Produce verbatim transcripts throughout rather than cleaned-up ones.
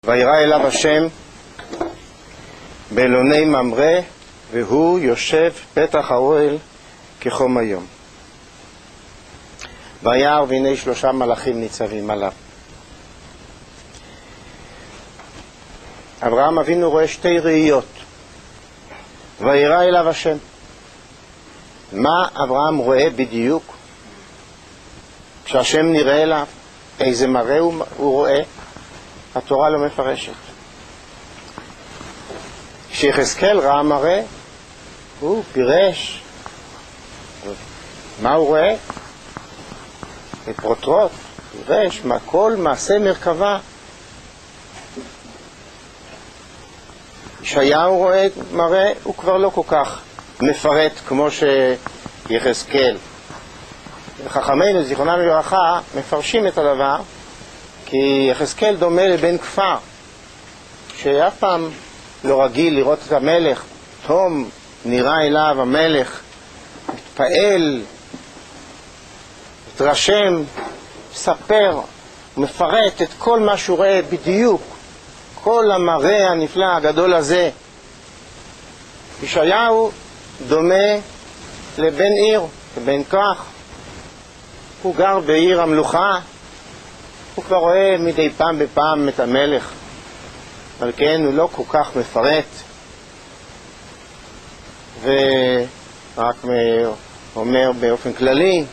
וירא אליו השם באלוני ממרא, והוא יושב פתח האוהל כחום היום. וירא והנה שלושה מלאכים ניצבים עליו. אברהם אבינו רואה שתי ראיות. וירא אליו השם. מה אברהם רואה בדיוק כשהשם נראה אליו? איזה מראה הוא, הוא רואה? התורה לא מפרשת. כשיחזקאל ראה מראה, הוא פירש. מה הוא רואה? את פרוטרוט, פירש כל מעשה מרכבה. ישעיהו רואה מראה, הוא כבר לא כל כך מפרט כמו שיחזקאל. חכמינו זיכרונם לברכה מפרשים את הדבר, כי יחזקאל דומה לבן כפר שאף פעם לא רגיל לראות את המלך. תום נראה אליו המלך, מתפעל, מתרשם, מספר, מפרט את כל מה שהוא רואה בדיוק, כל המראה הנפלא הגדול הזה. ישעיהו דומה לבן עיר, לבן כך. הוא גר בעיר המלוכה, הוא כבר רואה מדי פעם בפעם את המלך, אבל כן הוא לא כל כך מפרט, ורק אומר באופן כללי,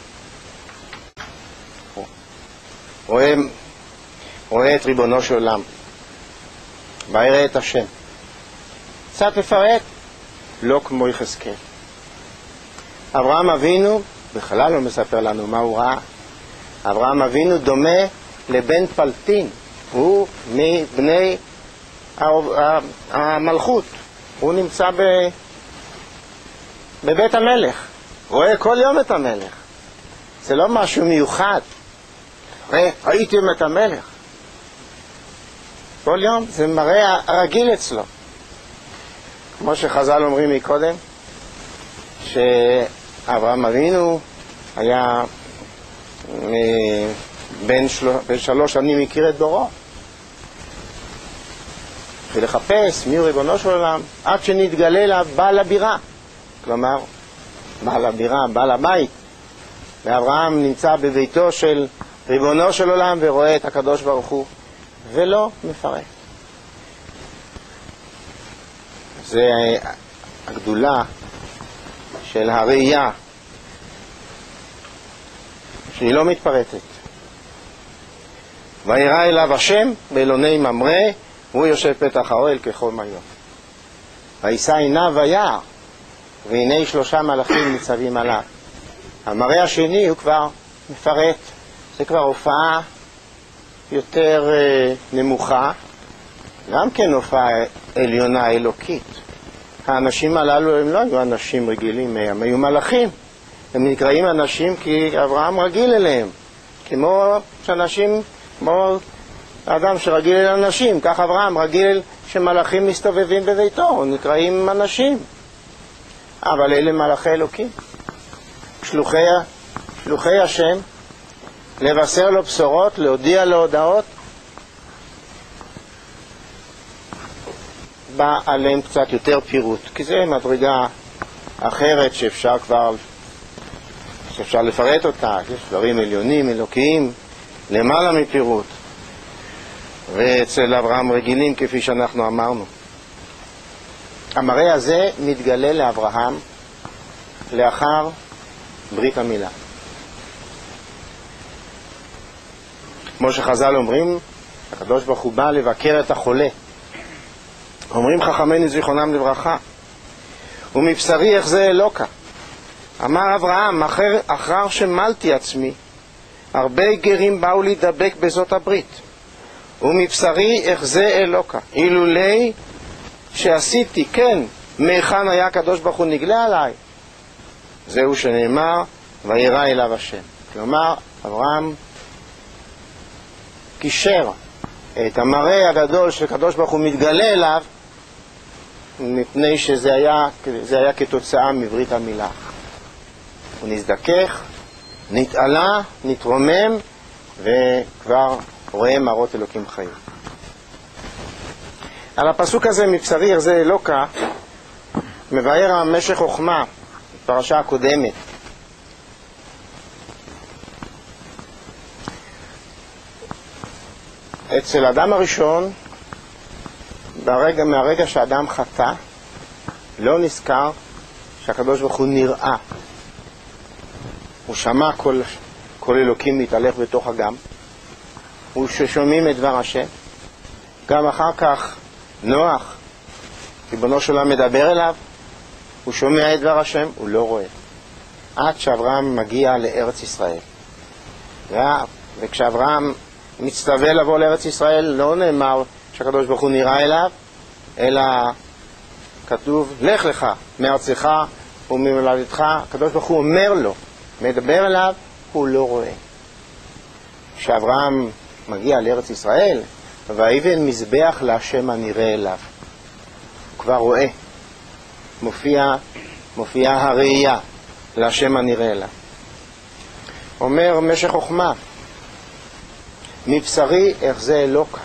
רואה, רואה את ריבונו של עולם, וירא את השם. קצת מפרט, לא כמו יחזקאל. אברהם אבינו בכלל לא מספר לנו מה הוא ראה. אברהם אבינו דומה לבן פלטין, הוא מבני המלכות, הוא נמצא ב... בבית המלך, רואה כל יום את המלך. זה לא משהו מיוחד, ראיתם את המלך כל יום, זה מראה הרגיל אצלו. כמו שחז"ל אומרים מקודם, שאברהם אבינו היה בין שלוש שנים הכיר את דורו, ולחפש מי הוא ריבונו של עולם, עד שנתגלה לה בעל הבירה, כלומר בעל הבירה, בעל הבית. ואברהם נמצא בביתו של ריבונו של עולם ורואה את הקדוש ברוך הוא ולא מפרט. זה הגדולה של הראייה שהיא לא מתפרטת. וירא אליו השם באלוני ממרא, והוא יושב פתח האוהל כחום היום. וישא עיניו וירא, והנה שלושה מלאכים ניצבים עליו. המראה השני הוא כבר מפרט, זה כבר הופעה יותר אה, נמוכה, גם כן הופעה עליונה אלוקית. האנשים הללו הם לא היו אנשים רגילים, הם היו מלאכים. הם נקראים אנשים כי אברהם רגיל אליהם, כמו שאנשים, כמו האדם שרגיל אל אנשים, כך אברהם רגיל שמלאכים מסתובבים בביתו, נקראים אנשים. אבל אלה מלאכי אלוקים, שלוחי, שלוחי השם, לבשר לו בשורות, להודיע לו הודעות. בא עליהם קצת יותר פירוט, כי זה מדרגה אחרת שאפשר כבר שאפשר לפרט אותה. יש דברים עליונים, אלוקיים, למעלה מפירוט, ואצל אברהם רגילים כפי שאנחנו אמרנו. המראה הזה מתגלה לאברהם לאחר ברית המילה. כמו שחז"ל אומרים, הקדוש ברוך הוא בא לבקר את החולה. אומרים חכמינו זיכרונם לברכה, ומבשרי אחזה אלוקה. אמר אברהם, אחר, אחר שמלתי עצמי, הרבה גרים באו להידבק בזאת הברית, ומבשרי אחזה אלוקה. אילולי שעשיתי כן, מהיכן היה הקדוש ברוך הוא נגלה עליי? זהו שנאמר, וירא אליו השם. כלומר, אברהם קישר את המראה הגדול שהקדוש ברוך הוא מתגלה אליו, מפני שזה היה, זה היה כתוצאה מברית המילה. הוא נזדכך, נתעלה, נתרומם, וכבר רואה מראות אלוקים חיים. על הפסוק הזה, מבשרי אחזה אלוקה, מבאר המשך חוכמה, פרשה הקודמת. אצל האדם הראשון, ברגע, מהרגע שהאדם חטא, לא נזכר שהקדוש ברוך הוא נראה. הוא שמע כל, כל אלוקים להתהלך בתוך אגם, הוא ששומעים את דבר השם. גם אחר כך נוח, ריבונו של עולם מדבר אליו, הוא שומע את דבר השם, הוא לא רואה. עד שאברהם מגיע לארץ ישראל. וכשאברהם מצטווה לבוא לארץ ישראל, לא נאמר שהקדוש ברוך הוא נראה אליו, אלא כתוב, לך לך מארצך וממולדתך. הקדוש ברוך הוא אומר לו, מדבר אליו, הוא לא רואה. כשאברהם מגיע לארץ ישראל, ויבן מזבח להשם הנראה אליו. הוא כבר רואה. מופיע, מופיע הראייה להשם הנראה אליו. אומר משך חוכמה, מבשרי אחזה אלוקה.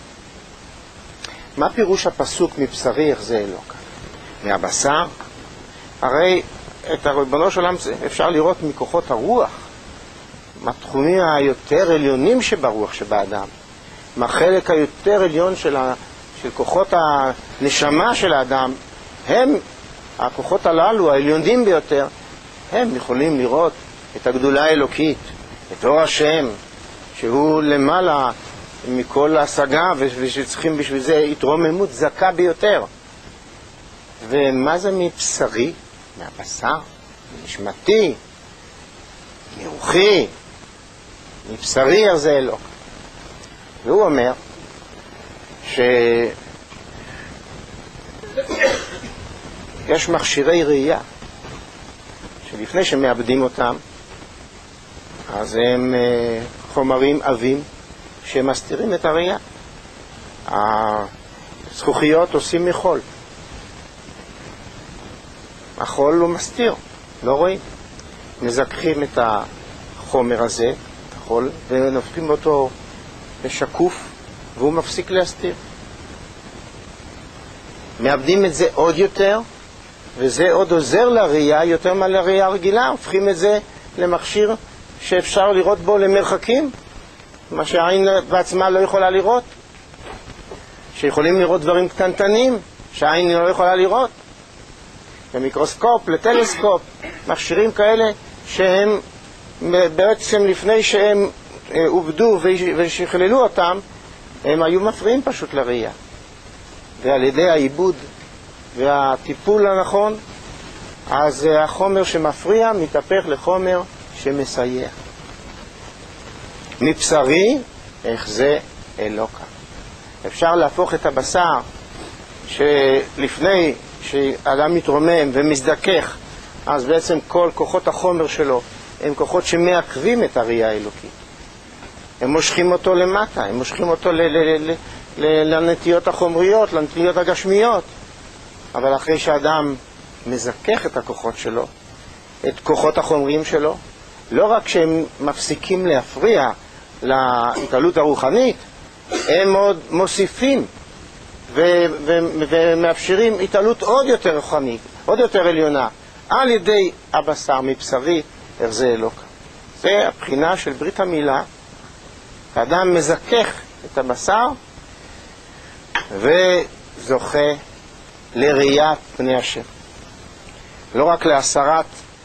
מה פירוש הפסוק מבשרי אחזה אלוקה? מהבשר? הרי את הריבונו של עולם אפשר לראות מכוחות הרוח, מהתחומים היותר עליונים שברוח שבאדם, מהחלק היותר עליון של, ה, של כוחות הנשמה של האדם, הם, הכוחות הללו, העליונים ביותר, הם יכולים לראות את הגדולה האלוקית, את אור השם, שהוא למעלה מכל השגה, ושצריכים בשביל זה התרוממות זכה ביותר. ומה זה מבשרי? מהבשר, נשמתי, מרוחי, מבשרי אחזה אלוקה. והוא אומר שיש מכשירי ראייה שלפני שמאבדים אותם, אז הם חומרים עבים שמסתירים את הראייה. הזכוכיות עושים מחול, החול לא מסתיר, לא רואים. מזכחים את החומר הזה, החול, ונופכים אותו לשקוף, והוא מפסיק להסתיר. מאבדים את זה עוד יותר, וזה עוד עוזר לראייה יותר מהראייה הרגילה. הופכים את זה למכשיר שאפשר לראות בו למרחקים, מה שהעין בעצמה לא יכולה לראות. שיכולים לראות דברים קטנטנים שהעין לא יכולה לראות. למיקרוסקופ, לטלסקופ, מכשירים כאלה שהם בעצם לפני שהם עובדו ושכללו אותם, הם היו מפריעים פשוט לראייה. ועל ידי העיבוד והטיפול הנכון, אז החומר שמפריע מתהפך לחומר שמסייע. מבשרי אחזה אלוקה. אפשר להפוך את הבשר שלפני שאדם מתרומם ומזדכך, אז בעצם כל כוחות החומר שלו הם כוחות שמעכבים את הראייה האלוקית. הם מושכים אותו למטה, הם מושכים אותו ל- ל- ל- ל- לנטיות החומריות, לנטיות הגשמיות. אבל אחרי שאדם מזכך את הכוחות שלו, את כוחות החומריים שלו, לא רק שהם מפסיקים להפריע להתעלות הרוחנית, הם עוד מוסיפים ו- ו- ומאפשרים התעלות עוד יותר רוחנית, עוד יותר עליונה, על ידי הבשר. מבשרי אחזה אלוקה. זה הבחינה של ברית המילה. האדם מזכך את הבשר וזוכה לראיית פני השם. לא רק להסרת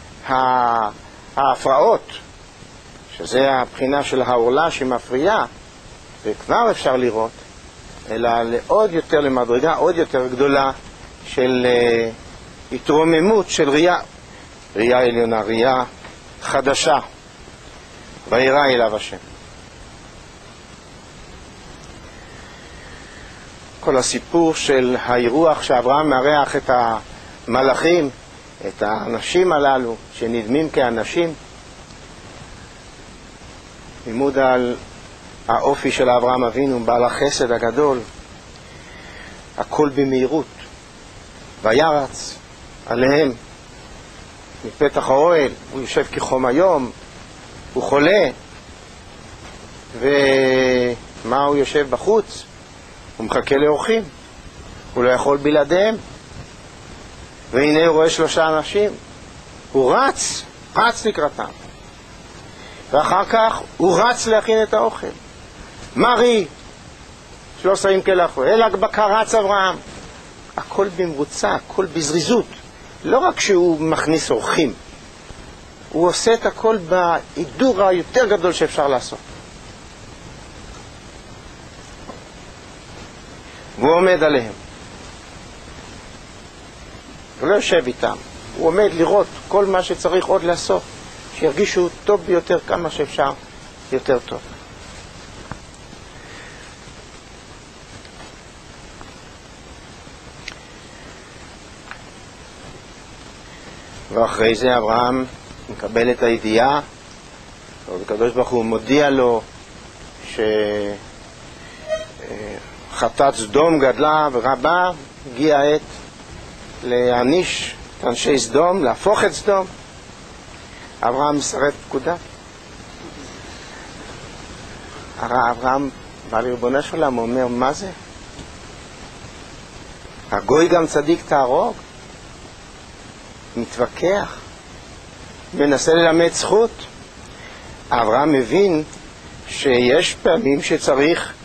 ההפרעות, שזה הבחינה של העורלה שמפריעה, וכבר אפשר לראות, אלא לעוד יותר, למדרגה עוד יותר גדולה של uh, התרוממות של ראייה, ראייה עליונה, ראייה חדשה, וירא אליו השם. כל הסיפור של האירוח שאברהם מארח את המלאכים, את האנשים הללו שנדמים כאנשים, לימוד על האופי של אברהם אבינו, בעל החסד הגדול, הכל במהירות, וירץ עליהם מפתח האוהל. הוא יושב כחום היום, הוא חולה, ומה הוא יושב בחוץ? הוא מחכה לאורחים. הוא לא יכול בלעדיהם. והנה הוא רואה שלושה אנשים, הוא רץ, רץ לקראתם. ואחר כך הוא רץ להכין את האוכל. מרי, שלוש עשרה כלח, אלא בקר רץ אברהם. הכל במרוצה, הכל בזריזות. לא רק שהוא מכניס אורחים, הוא עושה את הכל בהידור היותר גדול שאפשר לעשות. והוא עומד עליהם. הוא לא יושב איתם. הוא עומד לראות כל מה שצריך עוד לעשות, שירגישו טוב ביותר כמה שאפשר יותר טוב. ואחרי זה אברהם מקבל את הידיעה, והקדוש ברוך הוא מודיע לו שחטאת סדום גדלה ורבה, הגיע העת להעניש את אנשי סדום, להפוך את סדום. אברהם מסרב פקודה. אברהם בא לריבונו של עולם, הוא אומר, מה זה? הגוי גם צדיק תהרוג? מתווכח, מנסה ללמד זכות. אברהם מבין שיש פעמים שצריך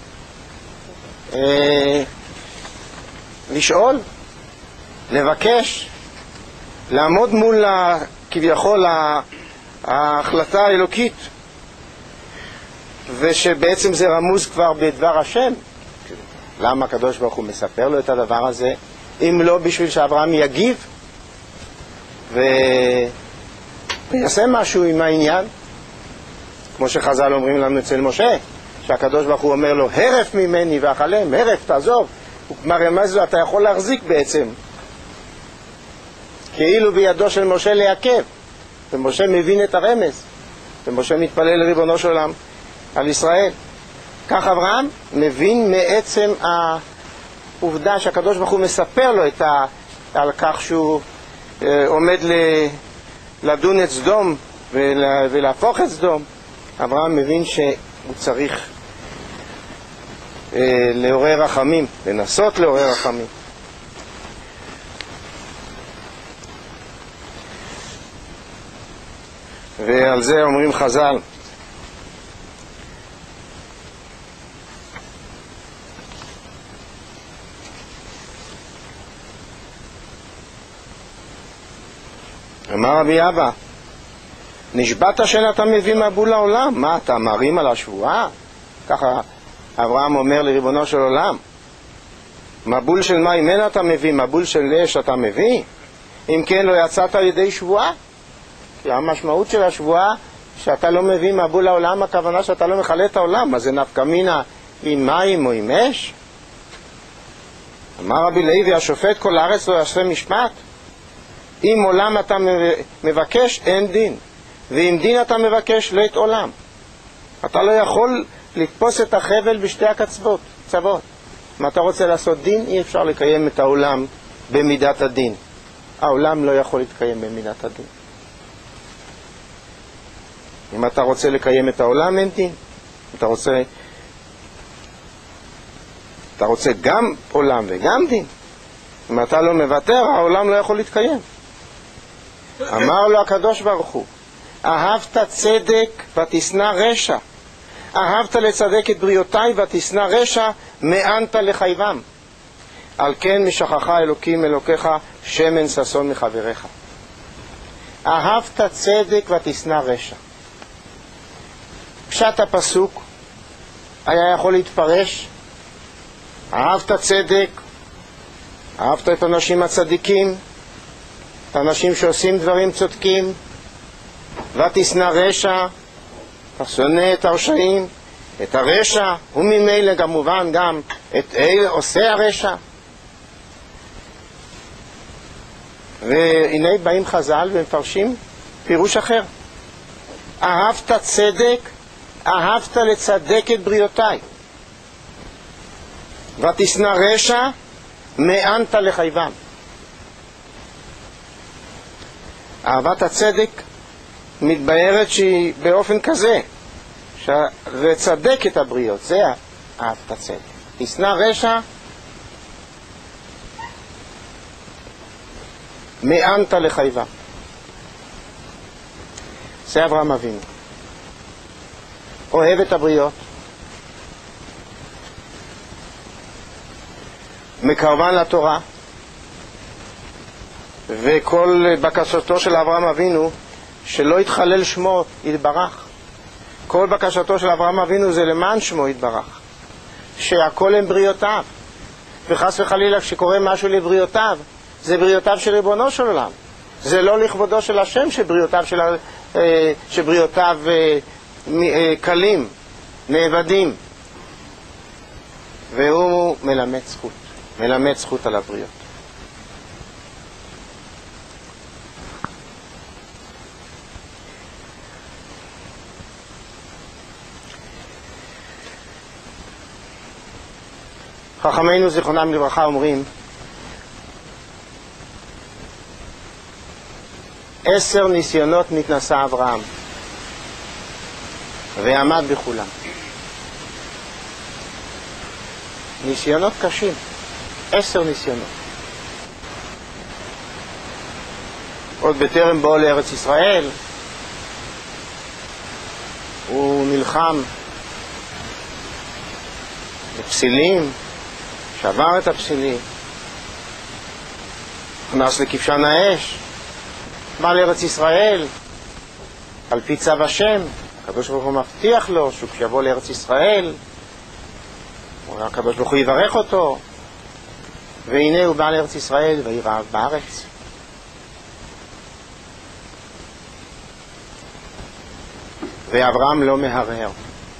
אה, לשאול, לבקש, לעמוד מול ה, כביכול ה, ההחלטה האלוקית, ושבעצם זה רמוז כבר בדבר השם. למה הקדוש ברוך הוא מספר לו את הדבר הזה? אם לא בשביל שאברהם יגיב ויעשה משהו עם העניין, כמו שחז"ל אומרים לנו אצל משה, שהקדוש ברוך הוא אומר לו, הרף ממני ואכלם, הרף, תעזוב. הוא מרמז לו, אתה יכול להחזיק בעצם, כאילו בידו של משה לעכב. ומשה מבין את הרמז, ומשה מתפלל לריבונו של עולם על ישראל. כך אברהם מבין מעצם העובדה שהקדוש ברוך הוא מספר לו את ה... על כך שהוא אה, עומד ל... לדון את סדום ולה... ולהפוך את סדום. אברהם מבין שהוא צריך אה, לעורר רחמים, לנסות לעורר רחמים. ועל זה אומרים חז"ל, אמר רבי אבא, נשבעת שאתה מביא מבול לעולם, מה אתה מרים על השבועה? ככה אברהם אומר לריבונו של עולם, מבול של מה אם אין אתה מביא, מבול של אש אתה מביא? אם כן לא יצאת על ידי שבועה? כי המשמעות של השבועה שאתה לא מביא מבול לעולם, הכוונה שאתה לא מחלה את העולם. אז זה נפקא מינה עם מים או עם אש? אמר רבי לוי, השופט כל הארץ לא יעשה משפט? אם עולם אתה מבקש, אין דין, ואם דין אתה מבקש, לית עולם. אתה לא יכול לתפוס את החבל בשתי הקצוות, צוות. אם אתה רוצה לעשות דין, אי אפשר לקיים את העולם במידת הדין. העולם לא יכול להתקיים במידת הדין. אם אתה רוצה לקיים את העולם, אין דין. אתה רוצה, אתה רוצה גם עולם וגם דין. אם אתה לא מוותר, העולם לא יכול להתקיים. אמר לו הקדוש ברוך הוא, אהבת צדק ותשנא רשע, אהבת לצדק את בריאותיי ותשנא רשע, מאנת לחייבם. על כן משכחה אלוקים אלוקיך שמן ששון מחבריך. אהבת צדק ותשנא רשע. פשט הפסוק היה יכול להתפרש, אהבת צדק, אהבת את אנשים הצדיקים, את האנשים שעושים דברים צודקים, ותשנא רשע, שונא את הרשעים, את הרשע, וממילא כמובן גם את אלה עושה הרשע. והנה באים חז"ל ומפרשים פירוש אחר. אהבת צדק, אהבת לצדק את בריאותיי, ותשנא רשע, מאנת לחייבם. אהבת הצדק מתבהרת שהיא באופן כזה, לצדק את הבריות, זה אהבת הצדק. תשנא רשע, מאנת לחייבה. זה אברהם אבינו. אוהב את הבריות, מקרבן לתורה, וכל בקשתו של אברהם אבינו שלא יתחלל שמו יתברך. כל בקשתו של אברהם אבינו זה למען שמו יתברך, שהכל הם בריאותיו, וחס וחלילה כשקורה משהו לבריאותיו זה בריאותיו של ריבונו של עולם, זה לא לכבודו של השם שבריאותיו, של, שבריאותיו קלים, נאבדים, והוא מלמד זכות, מלמד זכות על הבריות. חכמינו זיכרונם לברכה אומרים, עשר ניסיונות נתנסה אברהם ועמד בכולם. ניסיונות קשים, עשר ניסיונות. עוד בטרם בואו לארץ ישראל הוא נלחם בפסילים, שבר את הפסילים, נכנס לכבשן האש, בא לארץ ישראל על פי צו השם. הקדוש ברוך הוא מבטיח לו שהוא כשיבוא לארץ ישראל הקדוש ברוך הוא יברך אותו, והנה הוא בא לארץ ישראל ויהי רעב בארץ. ואברהם לא מהרהר.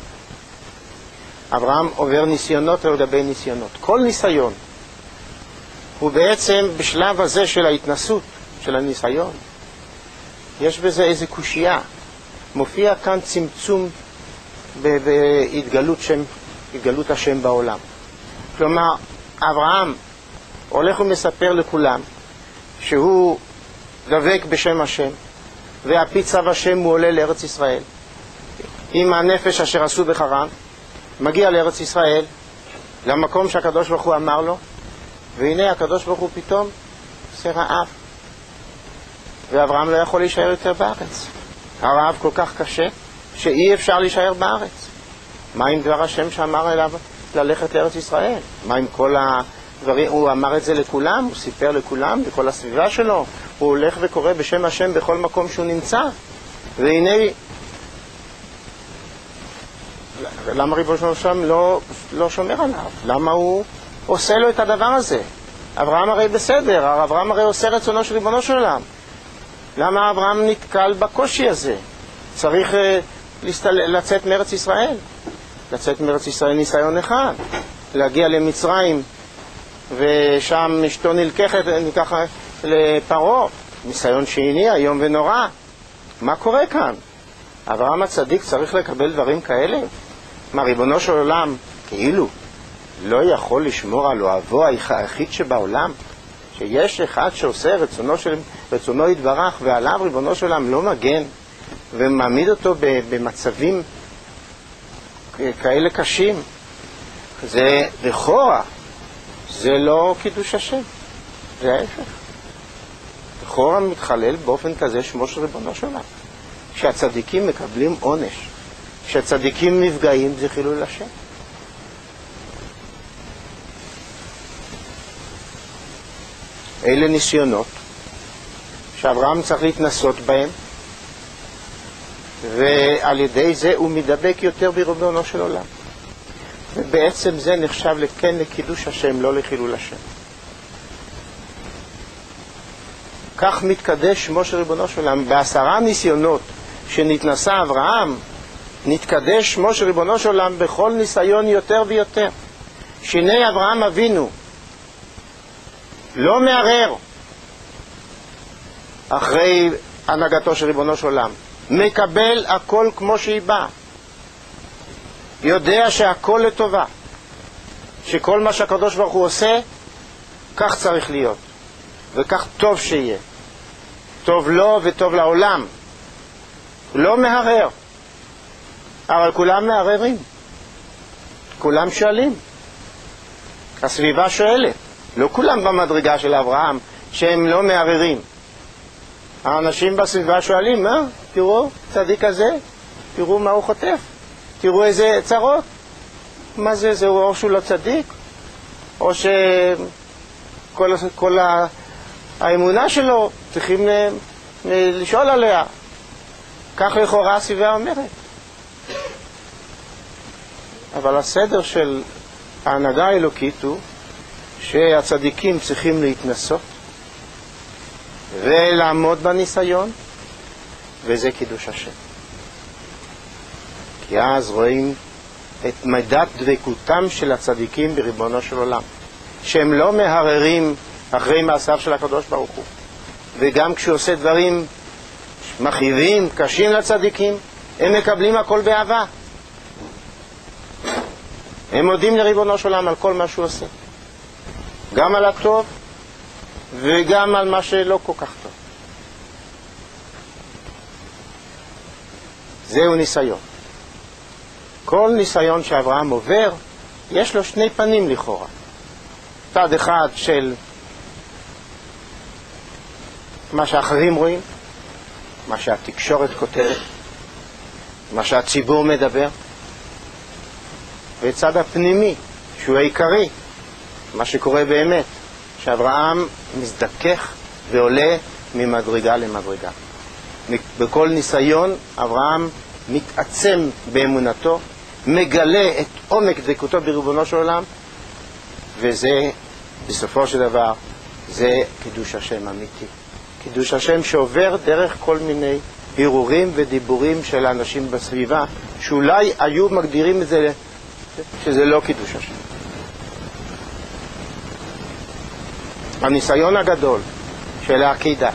אברהם עובר ניסיונות על גבי ניסיונות. כל ניסיון הוא בעצם בשלב הזה של ההתנסות, של הניסיון, יש בזה איזו קושייה. מופיע כאן צמצום בהתגלות שם, התגלות השם בעולם. כלומר, אברהם הולך ומספר לכולם שהוא דבק בשם השם, והפי צו השם הוא עולה לארץ ישראל עם הנפש אשר עשו בחרן, מגיע לארץ ישראל, למקום שהקדוש ברוך הוא אמר לו, והנה הקדוש ברוך הוא פתאום עושה רעב, ואברהם לא יכול להישאר יותר בארץ. הרעב כל כך קשה שאי אפשר להישאר בארץ. מה עם דבר השם שאמר אליו ללכת לארץ ישראל? מה עם כל הדברים? הוא אמר את זה לכולם, הוא סיפר לכולם, לכל הסביבה שלו, הוא הולך וקורא בשם השם בכל מקום שהוא נמצא, והנה למה ריבונו של עולם לא, לא שומר עליו? למה הוא עושה לו את הדבר הזה? אברהם הרי בסדר, אברהם הרי עושה רצונו של ריבונו של עולם. למה אברהם נתקל בקושי הזה? צריך לסתל... לצאת מארץ ישראל. לצאת מארץ ישראל ניסיון אחד, להגיע למצרים ושם אשתו נלקחת, ניקח לפרעה, ניסיון שני, היום ונורא. מה קורה כאן? אברהם הצדיק צריך לקבל דברים כאלה? מה, ריבונו של עולם כאילו לא יכול לשמור על אוהבו היחיד שבעולם, שיש אחד שעושה רצונו, של, רצונו יתברך, ועליו ריבונו של עולם לא מגן ומעמיד אותו במצבים כאלה קשים? זה לכאורה, זה לא קידוש השם, זה ההפך. לכאורה מתחלל באופן כזה שמו של ריבונו של עולם. כשהצדיקים מקבלים עונש, כשהצדיקים נפגעים, זה חילול השם. אלה ניסיונות שאברהם צריך להתנסות בהם, ועל ידי זה הוא מדבק יותר בריבונו של עולם, ובעצם זה נחשב לכן לקידוש השם, לא לחילול השם. כך מתקדש שמו של ריבונו של עולם. בעשרה ניסיונות שנתנסה אברהם, נתקדש שמו של ריבונו של עולם בכל ניסיון יותר ויותר. שהנה אברהם אבינו לא מערער אחרי הנהגתו של ריבונו של עולם, מקבל הכל כמו שהיא באה, יודע שהכל לטובה, שכל מה שהקדוש ברוך הוא עושה כך צריך להיות, וכך טוב שיהיה, טוב לו וטוב לעולם. לא מהרהר, אבל כולם מערערים, כולם שואלים, הסביבה שואלת. לא כולם במדרגה של אברהם שהם לא מערערים, האנשים בסביבה שואלים, מה? תראו, צדיק הזה, תראו מה הוא חוטף, תראו איזה צרות. מה זה, זה או שהוא לא צדיק, או שכל כל האמונה שלו צריכים לשאול עליה. כך לכאורה הסביבה אומרת. אבל הסדר של ההנהגה האלוקית הוא שהצדיקים צריכים להתנסות ולעמוד בניסיון, וזה קידוש השם. כי אז רואים את מידת דבקותם של הצדיקים בריבונו של עולם, שהם לא מהררים אחרי מעשיו של הקדוש ברוך הוא, וגם כשהוא עושה דברים מכאיבים, קשים לצדיקים, הם מקבלים הכל באהבה. הם מודים לריבונו של עולם על כל מה שהוא עושה, גם על הטוב וגם על מה שלא כל כך טוב. זהו ניסיון. כל ניסיון שאברהם עובר, יש לו שני פנים לכאורה. צד אחד של מה שאחרים רואים, מה שהתקשורת כותבת, מה שהציבור מדבר, וצד הפנימי, שהוא העיקרי, מה שקורה באמת, שאברהם מזדכך ועולה ממדרגה למדרגה. בכל ניסיון אברהם מתעצם באמונתו, מגלה את עומק דבקותו בריבונו של עולם, וזה בסופו של דבר זה קידוש השם אמיתי. קידוש השם שעובר דרך כל מיני הרהורים ודיבורים של האנשים בסביבה, שאולי היו מגדירים את זה שזה לא קידוש השם. הניסיון הגדול של העקידה,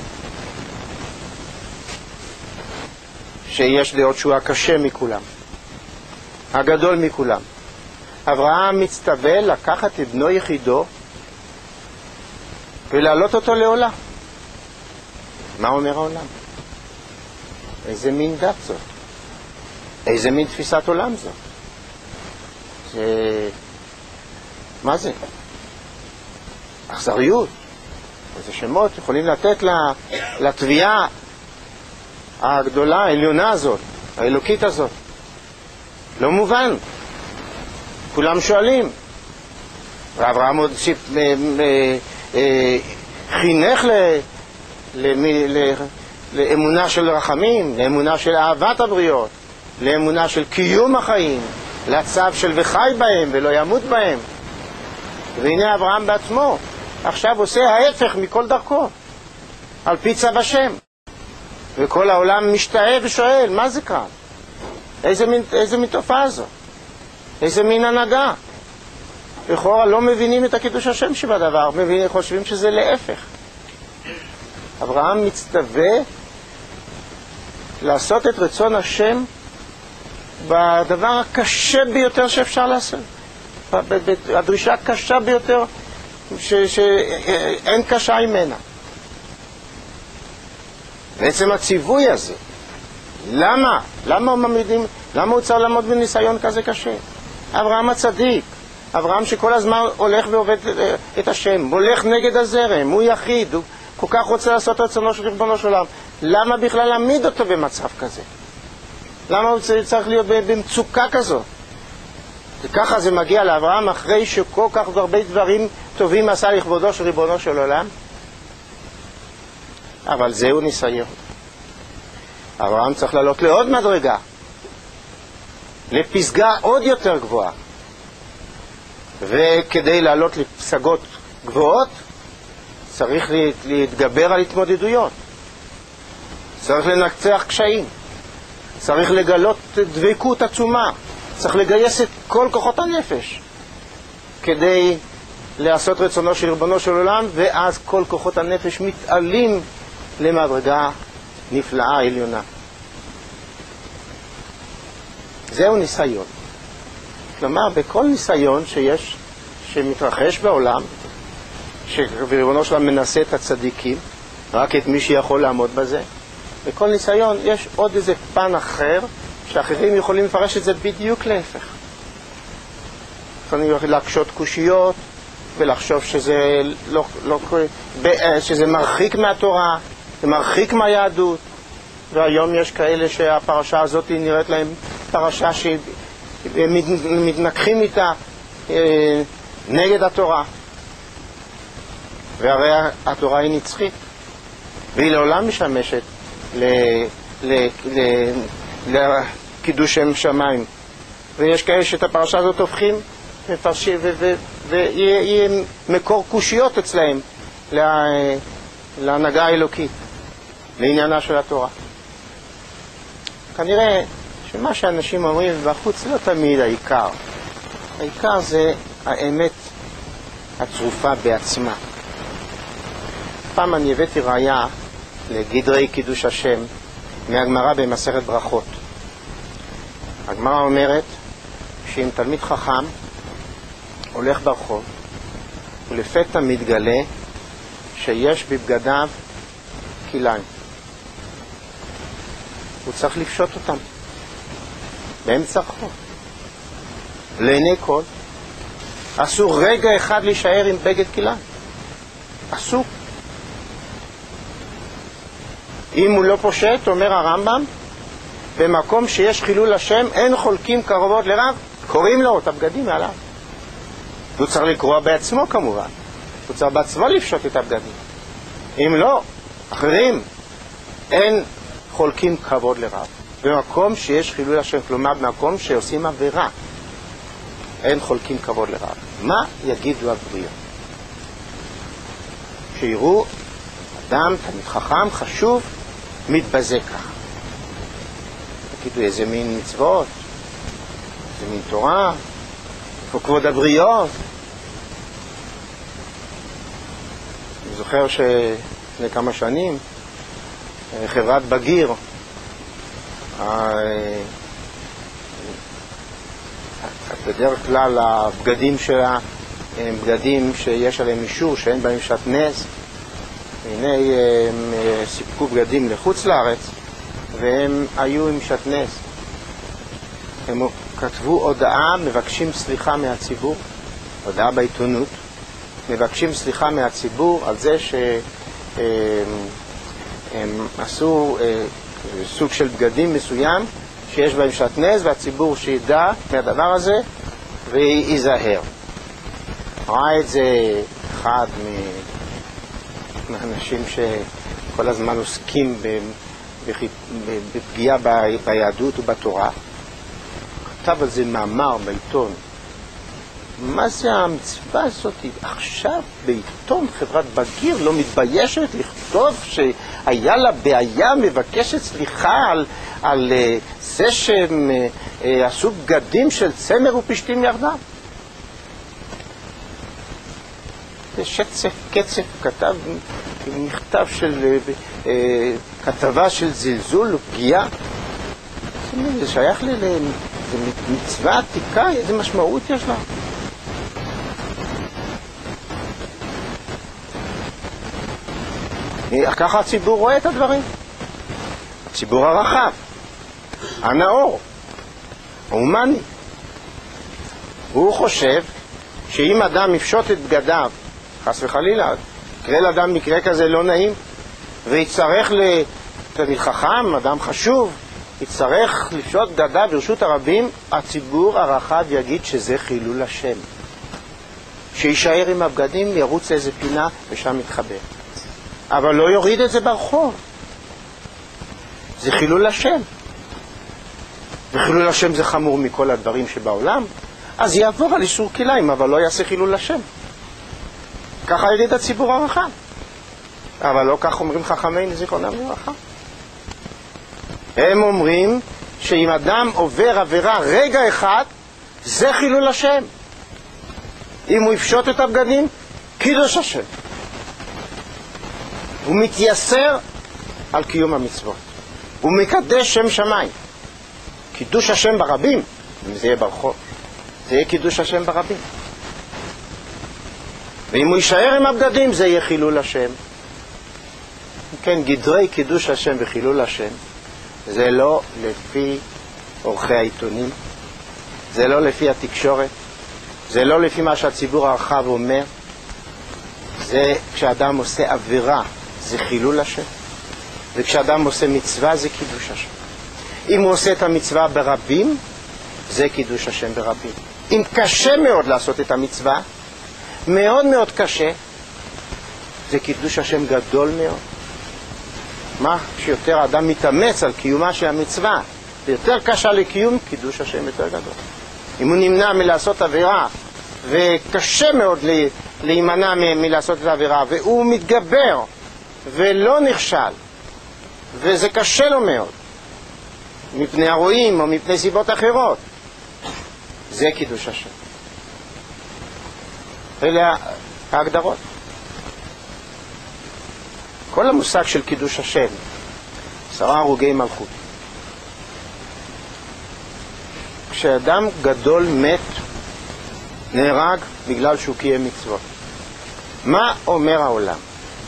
שיש דעות שהוא הקשה מכולם, הגדול מכולם. אברהם מצטווה לקחת את בנו יחידו ולהעלות אותו לעולה. מה אומר העולם? איזה מין דת זאת? איזה מין תפיסת עולם זאת? זה... מה זה? אכזריות. איזה שמות יכולים לתת לתביעה הגדולה, העליונה הזאת, האלוקית הזאת. לא מובן. כולם שואלים. ואברהם עוד חינך לאמונה של רחמים, לאמונה של אהבת הבריות, לאמונה של קיום החיים, לצו של וחי בהם ולא ימות בהם. והנה אברהם בעצמו עכשיו עושה ההפך מכל דרכו, על פי צו השם. וכל העולם משתאה ושואל, מה זה כאן? איזה מין, איזה מין תופעה זו? איזה מין הנהגה? לכאורה לא מבינים את הקידוש השם שבדבר, מבינים, חושבים שזה להפך. אברהם מצטווה לעשות את רצון השם בדבר הקשה ביותר שאפשר לעשות. הדרישה הקשה ביותר שאין קשה ממנה. בעצם הציווי הזה, למה? למה הוא מעמידים, למה הוא צריך לעמוד בניסיון כזה קשה? אברהם הצדיק, אברהם שכל הזמן הולך ועובד את השם, הולך נגד הזרם, הוא יחיד, הוא כל כך רוצה לעשות רצונו של ריבונו של עולם. למה בכלל להעמיד אותו במצב כזה? למה הוא צריך להיות במצוקה כזאת? וככה זה מגיע לאברהם אחרי שכל כך הרבה דברים טובים עשה לכבודו של ריבונו של עולם. אבל זהו ניסיון. אברהם צריך לעלות לעוד מדרגה, לפסגה עוד יותר גבוהה. וכדי לעלות לפסגות גבוהות צריך להתגבר על התמודדויות, צריך לנצח קשיים, צריך לגלות דבקות עצומה, צריך לגייס את כל כוחות הנפש כדי לעשות רצונו של ריבונו של עולם, ואז כל כוחות הנפש מתעלים למדרגה נפלאה עליונה. זהו ניסיון. כלומר, בכל ניסיון שיש, שמתרחש בעולם, שריבונו של עולם מנסה את הצדיקים, רק את מי שיכול לעמוד בזה, בכל ניסיון יש עוד איזה פן אחר, שאחרים יכולים לפרש את זה בדיוק להפך. יכולים להקשות קושיות, ולחשוב שזה, לא, לא, שזה מרחיק מהתורה, זה מרחיק מהיהדות. והיום יש כאלה שהפרשה הזאת נראית להם פרשה שמתנגחים איתה אה, נגד התורה. והרי התורה היא נצחית, והיא לעולם משמשת ל... ל... ל... לקידוש שם שמיים. ויש כאלה שאת הפרשה הזאת הופכים מפרשים, ו... ו... ויהיה מקור קושיות אצלהם לה... להנהגה האלוקית, לעניינה של התורה. כנראה שמה שאנשים אומרים בחוץ לא תמיד העיקר. העיקר זה האמת הצרופה בעצמה. פעם אני הבאתי ראיה לגדרי קידוש השם מהגמרא במסכת ברכות. הגמרא אומרת שאם תלמיד חכם הולך ברחוב ולפתע מתגלה שיש בבגדיו כליים, הוא צריך לפשוט אותם באמצע הרחוב לעיני כל. אסור רגע אחד להישאר עם בגד כליים, אסור. אם הוא לא פושט, אומר הרמב"ם, במקום שיש חילול השם אין חולקים קרבות לרב, קוראים לו את הבגדים מעליו. הוא צריך לקרוא בעצמו כמובן, הוא צריך בעצמו לפשוט את הבגדים. אם לא, אחרים, אין חולקים כבוד לרב. במקום שיש חילול השם, כלומר במקום שעושים עבירה, אין חולקים כבוד לרב. מה יגידו הבריות? שיראו אדם, תלמיד חכם, חשוב, מתבזה ככה. תגידו איזה מין מצוות, איזה מין תורה, איפה כבוד הבריות. אני זוכר שלפני כמה שנים חברת בגיר, בדרך כלל הבגדים שלה הם בגדים שיש עליהם אישור שאין בהם שעטנז. והנה הם סיפקו בגדים לחוץ לארץ והם היו עם שעטנז. הם כתבו הודעה, מבקשים סליחה מהציבור, הודעה בעיתונות, מבקשים סליחה מהציבור על זה שהם עשו סוג של בגדים מסוים שיש בהם שעטנז, והציבור שידע מהדבר הזה ויזהר. ראה את זה אחד מהאנשים שכל הזמן עוסקים בפגיעה ביהדות ובתורה, כתב על זה מאמר בעיתון. מה זה המצווה הזאת? עכשיו בעיתון חברת בגיר לא מתביישת לכתוב שהיה לה בעיה, מבקשת סליחה על, על uh, זה שהם uh, עשו בגדים של צמר ופשתים יחדיו. זה שצף קצף, כתב מכתב של uh, uh, כתבה של זלזול ופגיעה. זה שייך ל... זה מצווה עתיקה, איזה משמעות יש לה? ככה הציבור רואה את הדברים. הציבור הרחב, הנאור, ההומני. הוא חושב שאם אדם יפשוט את בגדיו, חס וחלילה, יקרה לאדם מקרה כזה לא נעים, ויצטרך לתלמיד חכם, אדם חשוב, יצטרך לפשוט בגדיו ברשות הרבים, הציבור הרחב יגיד שזה חילול השם. שישאר עם הבגדים, ירוץ לאיזה פינה ושם יתחבר. אבל לא יוריד את זה ברחוב. זה חילול השם. וחילול השם זה חמור מכל הדברים שבעולם, אז יעבור על איסור כליים, אבל לא יעשה חילול השם. ככה יגיד הציבור הרחב. אבל לא כך אומרים חכמינו זיכרונם לברכה. הם אומרים שאם אדם עובר עבירה רגע אחד, זה חילול השם. אם הוא יפשוט את הבגדים, קידוש השם. הוא מתייסר על קיום המצוות. הוא מקדש שם שמיים. קידוש השם ברבים, אם זה יהיה ברחוב, זה יהיה קידוש השם ברבים. ואם הוא יישאר עם הבגדים, זה יהיה חילול השם. כן, גדרי קידוש השם וחילול השם, זה לא לפי עורכי העיתונים, זה לא לפי התקשורת, זה לא לפי מה שהציבור הרחב אומר. זה כשאדם עושה עבירה, זה חילול השם. וכשאדם עושה מצווה זה קידוש השם. אם הוא עושה את המצווה ברבים, זה קידוש השם ברבים. אם קשה מאוד לעשות את המצווה, מאוד מאוד קשה, זה קידוש השם גדול מאוד. מה שיותר האדם מתאמץ על קיומה של המצווה, ויותר קשה לקיום, קידוש השם יותר גדול. אם הוא נמנע מלעשות עבירה, וקשה מאוד להימנע מלעשות את העבירה, והוא מתגבר, ולא נכשל, וזה קשה לו מאוד, מפני הרועים או מפני סיבות אחרות, זה קידוש השם. אלה ההגדרות. כל המושג של קידוש השם, עשרה הרוגי מלכות. כשאדם גדול מת, נהרג בגלל שהוא קיים מצוות. מה אומר העולם?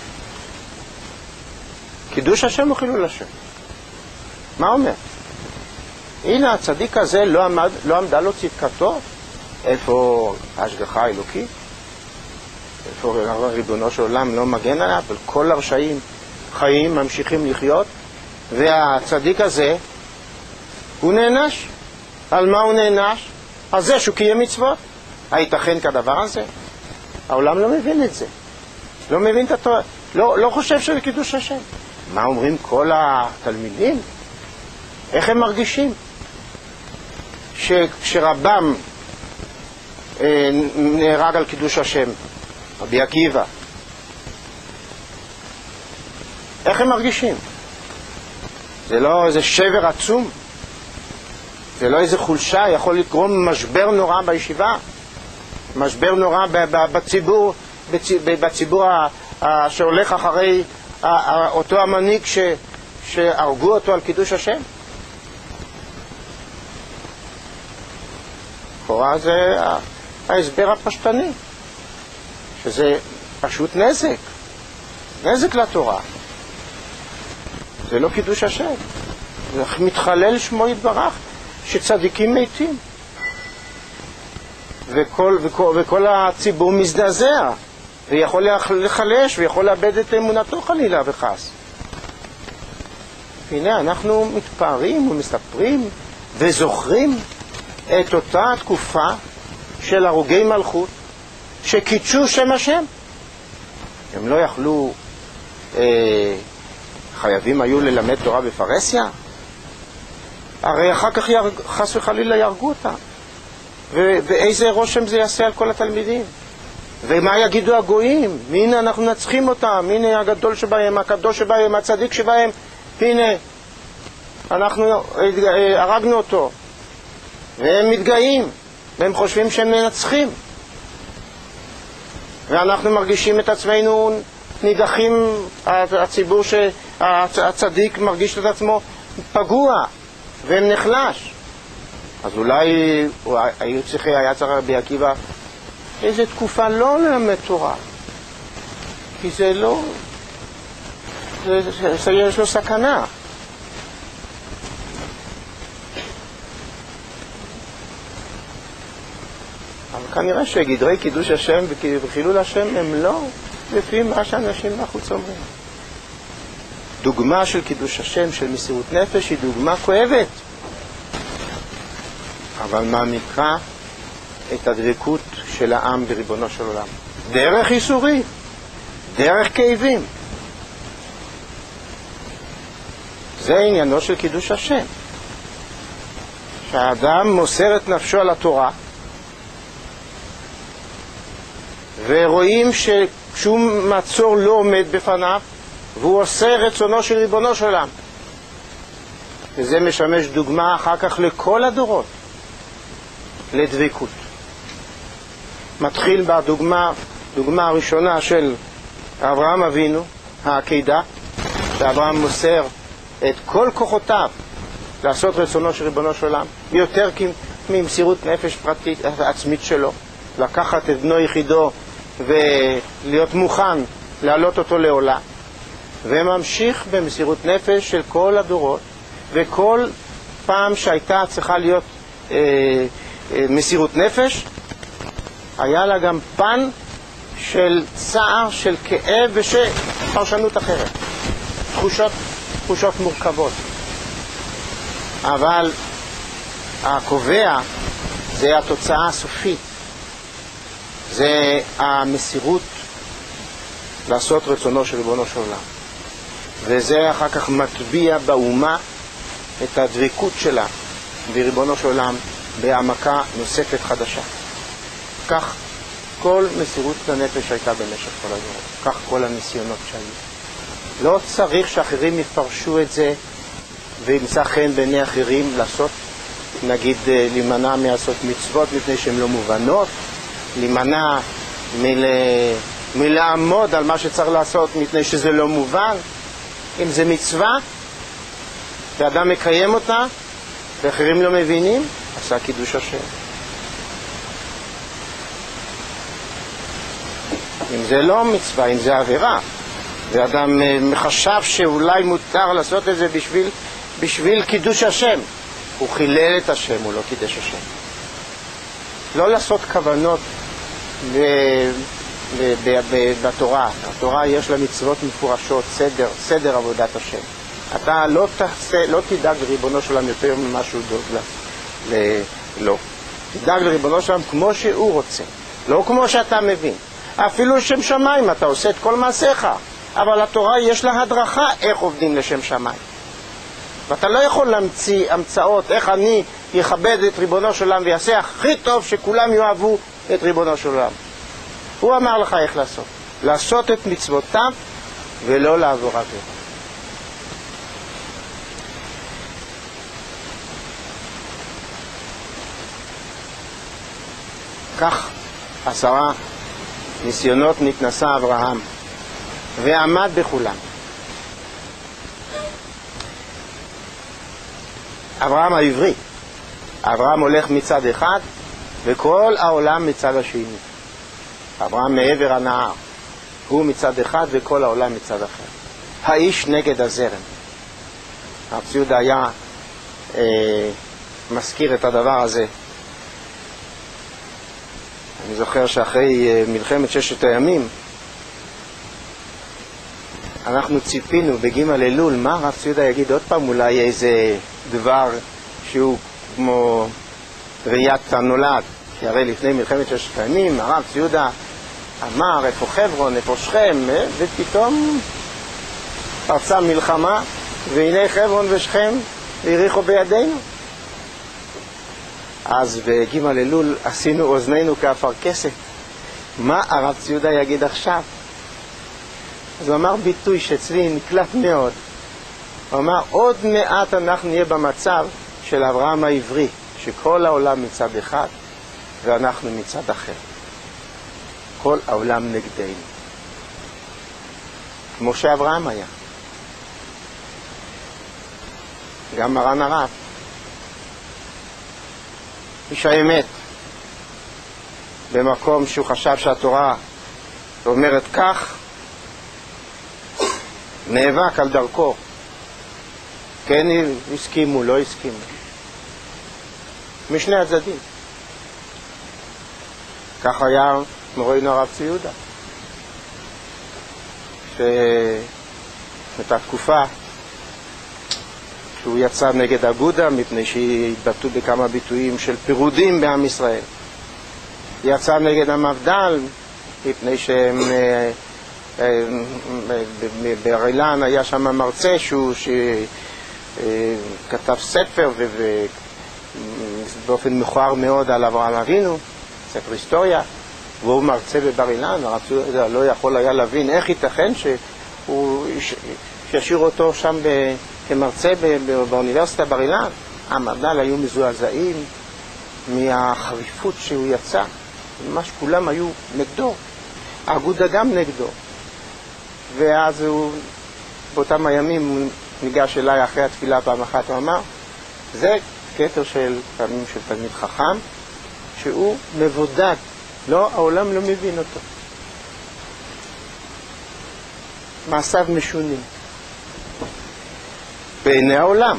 קידוש השם או חילול השם? מה אומר? הנה הצדיק הזה לא, עמד, לא עמדה לו צדקתו. איפה ההשגחה האלוקית? איפה ריבונו של עולם לא מגן עליו? אבל כל הרשעים חיים, ממשיכים לחיות, והצדיק הזה הוא נענש. על מה הוא נענש? על זה שהוא קיים מצוות. הייתכן כדבר הזה? העולם לא מבין את זה. לא מבין את התורה. לא, לא חושב שזה קידוש השם. מה אומרים כל התלמידים? איך הם מרגישים? ש, שרבם אה, נהרג על קידוש השם, רבי עקיבא. איך הם מרגישים? זה לא איזה שבר עצום? זה לא איזה חולשה? יכול לגרום משבר נורא בישיבה? משבר נורא בציבור, בציבור שהולך אחרי אותו המנהיג שהרגו אותו על קידוש השם? לכאורה זה ההסבר הפשטני, שזה פשוט נזק, נזק לתורה. זה לא קידוש השם, זה מתחלל שמו יתברך, שצדיקים מתים. וכל, וכל, וכל הציבור מזדעזע, ויכול לחלש, ויכול לאבד את אמונתו חלילה וחס. הנה, אנחנו מתפארים ומספרים וזוכרים את אותה תקופה של הרוגי מלכות, שקידשו שם השם. הם לא יכלו, אה, חייבים היו ללמד תורה בפרסיה? הרי אחר כך ירג, חס וחלילה ירגו אותה. ו- ואיזה רושם זה יעשה על כל התלמידים? ומה יגידו הגויים? הנה אנחנו נצחים אותם, הנה הגדול שבהם, הקדוש שבהם, הצדיק שבהם, הנה אנחנו הרגנו אותו. והם מתגאים, והם חושבים שהם מנצחים. ואנחנו מרגישים את עצמנו נידחים, הציבור שהצדיק מרגיש את עצמו פגוע והם נחלש. אז אולי היו צריכים, היה צריך רבי עקיבא איזו תקופה לא ללמד תורה, כי זה לא, זה, זה, זה יש לו סכנה. אבל כנראה שגדרי קידוש השם וחילול השם הם לא לפי מה שאנשים בחוץ אומרים. דוגמה של קידוש השם, של מסירות נפש, היא דוגמה כואבת, אבל מעמיקה את הדבקות של העם בריבונו של עולם. דרך ייסורים, דרך כאבים. זה עניינו של קידוש השם. שהאדם מוסר את נפשו על התורה, ורואים ששום מצור לא עומד בפניו, והוא עושה רצונו של ריבונו של עולם. וזה משמש דוגמה אחר כך לכל הדורות, לדבקות. מתחיל בדוגמה, דוגמה הראשונה של אברהם אבינו, העקידה, שאברהם מוסר את כל כוחותיו לעשות רצונו של ריבונו של עולם, יותר ממסירות נפש פרטית עצמית שלו, לקחת את בנו יחידו ולהיות מוכן להעלות אותו לעולה, וממשיך במסירות נפש של כל הדורות, וכל פעם שהייתה צריכה להיות אה, אה, מסירות נפש, היה לה גם פן של צער, של כאב ושל פרשנות אחרת, תחושות תחושות מורכבות. אבל הקובע זה התוצאה הסופית, זה המסירות לעשות רצונו של ריבונו של עולם. וזה אחר כך מטביע באומה את הדבקות שלה בריבונו של עולם בהעמקה נוספת חדשה. כך כל מסירות לנפש הייתה במשך כל הדורות, כך כל הניסיונות שהיו. לא צריך שאחרים יפרשו את זה וימצא חן בעיני אחרים לעשות, נגיד להימנע מעשות מצוות מפני שהן לא מובנות, להימנע מל... מלעמוד על מה שצריך לעשות מפני שזה לא מובן. אם זה מצווה ואדם מקיים אותה ואחרים לא מבינים, עשה קידוש השם. אם זה לא מצווה, אם זה עבירה, ואדם מחשב שאולי מותר לעשות את זה בשביל, בשביל קידוש השם, הוא חילל את השם, הוא לא קידש השם. לא לעשות כוונות ב... ב... ב... ב... בתורה. התורה יש לה מצוות מפורשות, סדר, סדר עבודת השם. אתה לא, תעשה, לא תדאג לריבונו שלם יותר ממה שהוא דואג ל... ל... לא. תדאג לריבונו שלם כמו שהוא רוצה, לא כמו שאתה מבין. אפילו לשם שמיים אתה עושה את כל מעשיך, אבל התורה יש לה הדרכה איך עובדים לשם שמיים. ואתה לא יכול להמציא המצאות איך אני יכבד את ריבונו של עולם ויעשה הכי טוב שכולם יאהבו את ריבונו של עולם. הוא אמר לך איך לעשות, לעשות את מצוותיו ולא לעבור עבירה. כך עשרה ניסיונות נתנסה אברהם ועמד בכולם. אברהם העברי, אברהם הולך מצד אחד וכל העולם מצד השני. אברהם מעבר הנהר, הוא מצד אחד וכל העולם מצד אחר. האיש נגד הזרם. הרב ציודה היה אה, מזכיר את הדבר הזה. אני זוכר שאחרי מלחמת ששת הימים אנחנו ציפינו בג' אלול, מה הרב ציודה יגיד עוד פעם, אולי איזה דבר שהוא כמו ראיית הנולד. כי הרי לפני מלחמת ששת הימים הרב ציודה אמר איפה חברון, איפה שכם, ופתאום פרצה מלחמה והנה חברון ושכם והריחו בידינו. אז בג' אלול עשינו אוזנינו כאפר כסף. מה הרב ציודה יגיד עכשיו? אז הוא אמר ביטוי שאצלי נקלט מאוד. הוא אמר עוד מעט אנחנו נהיה במצב של אברהם העברי, שכל העולם מצד אחד ואנחנו מצד אחר. כל העולם נגדנו, כמו שאברהם היה. גם מרן הרב איש האמת, במקום שהוא חשב שהתורה אומרת כך, נאבק על דרכו. כן הסכימו, לא הסכימו, משני הצדדים. כך היה מורנו הרב ציודה, שהייתה תקופה שהוא יצא נגד אגודה מפני שהתבטאו בכמה ביטויים של פירודים בעם ישראל. יצא נגד המפד"ל מפני שהם בר אילן היה שם מרצה שהוא שכתב ספר ובאופן מכוער מאוד על אברהם אבינו, ספר היסטוריה, והוא מרצה בבר אילן. הרב ציודה לא יכול היה להבין איך ייתכן שהוא שישאיר אותו שם ב כמרצה באוניברסיטה בר אילן. המפד"ל היו מזועזעים מהחריפות שהוא יצא, ממש כולם היו נגדו, האגודה גם נגדו. ואז הוא באותם הימים הוא ניגש אליי אחרי התפילה פעם אחת, הוא אמר זה כתר של פעמים של תלמיד חכם שהוא מבודד, לא, העולם לא מבין אותו, מעשיו משונים בעיני העולם,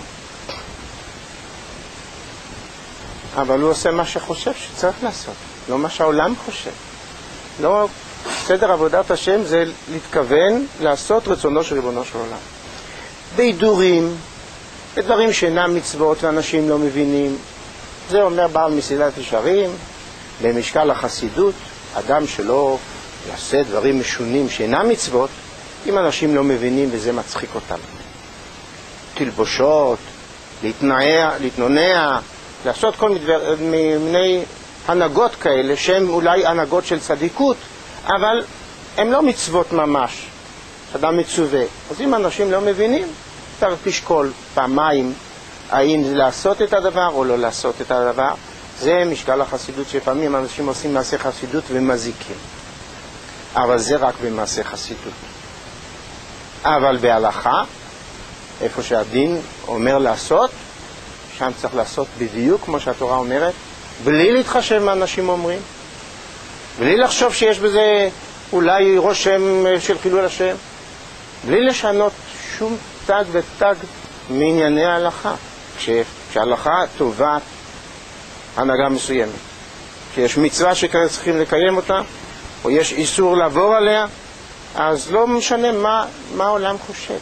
אבל הוא עושה מה שחושב שצריך לעשות, לא מה שהעולם חושב. לא, סדר עבודת השם זה להתכוון לעשות רצונו של ריבונו של עולם. בהידורים, בדברים שאינם מצוות ואנשים לא מבינים. זה אומר בעל מסילת ישרים, במשקל החסידות, אדם שלא יעשה דברים משונים שאינם מצוות, אם אנשים לא מבינים וזה מצחיק אותם. תלבושות, להתנעע, להתנונע, לעשות כל מיני הנהגות כאלה, שהן אולי הנהגות של צדיקות, אבל הן לא מצוות ממש. אדם מצווה. אז אם אנשים לא מבינים, צריך לשקול פעמיים האם לעשות את הדבר או לא לעשות את הדבר. זה משקל החסידות, שפעמים אנשים עושים מעשה חסידות ומזיקים. אבל זה רק במעשה חסידות. אבל בהלכה, איפה שהדין אומר לעשות, שם צריך לעשות בדיוק כמו שהתורה אומרת, בלי להתחשב מה אנשים אומרים, בלי לחשוב שיש בזה אולי רושם של חילול השם, בלי לשנות שום תג ותג מענייני ההלכה. כשההלכה טובת הנהגה מסוימת, כשיש מצווה שצריכים לקיים אותה, או יש איסור לעבור עליה, אז לא משנה מה, מה העולם חושב.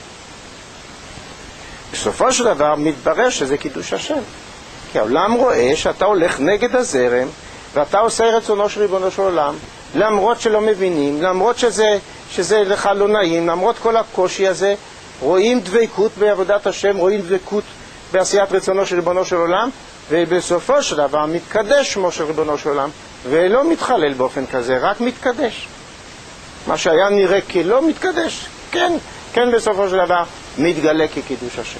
בסופו של דבר מתברר שזה קידוש השם. כי העולם רואה שאתה הולך נגד הזרם, ואתה עושה רצונו של ריבונו של עולם, למרות שלא מבינים, למרות שזה, שזה לך לא נעים, למרות כל הקושי הזה, רואים דבקות בעבודת השם, רואים דבקות בעשיית רצונו של ריבונו של עולם, ובסופו של דבר מתקדש שמו של ריבונו של עולם, ולא מתחלל באופן כזה, רק מתקדש. מה שהיה נראה כלא מתקדש, כן, כן בסופו של דבר מתגלה כקידוש השם.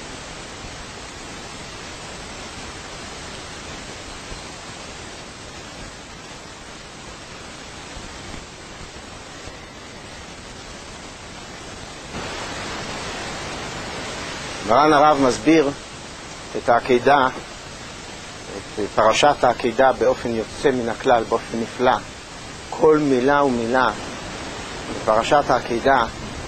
מרן הרב מסביר את העקידה, את פרשת העקידה באופן יוצא מן הכלל, באופן נפלא. כל מילה ומילה בפרשת העקידה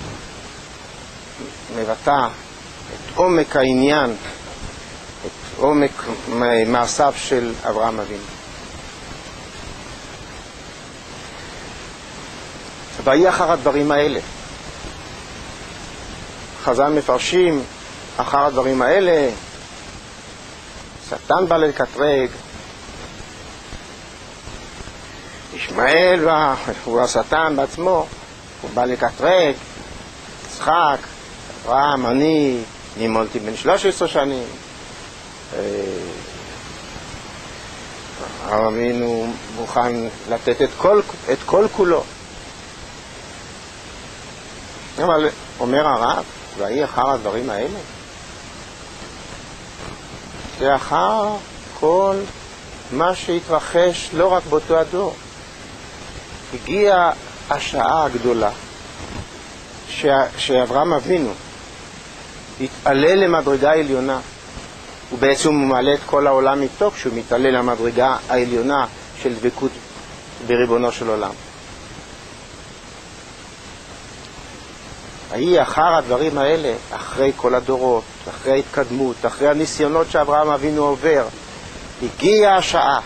מבטא את עומק העניין, את עומק מעשיו של אברהם אבינו. ויהי אחר הדברים האלה. חז"ל מפרשים אחר הדברים האלה, שטן בא לקטרג, ישמעאל הוא השטן בעצמו, הוא בא לקטרג, יצחק, אברהם, אני נימולתי בן שלוש עשרה שנים, אבינו מוכן לתת את כל, את כל כולו. אבל אומר הרב, ויהי אחר הדברים האלה, זה אחר כל מה שהתרחש לא רק באותו הדור. הגיעה השעה הגדולה שאברהם אבינו התעלה למדרגה העליונה, ובעצם הוא מעלה את כל העולם איתו כשהוא מתעלה למדרגה העליונה של דבקות בריבונו של עולם. ויהי אחר הדברים האלה, אחרי כל הדורות, אחרי ההתקדמות, אחרי הניסיונות שאברהם אבינו עובר, הגיעה השעה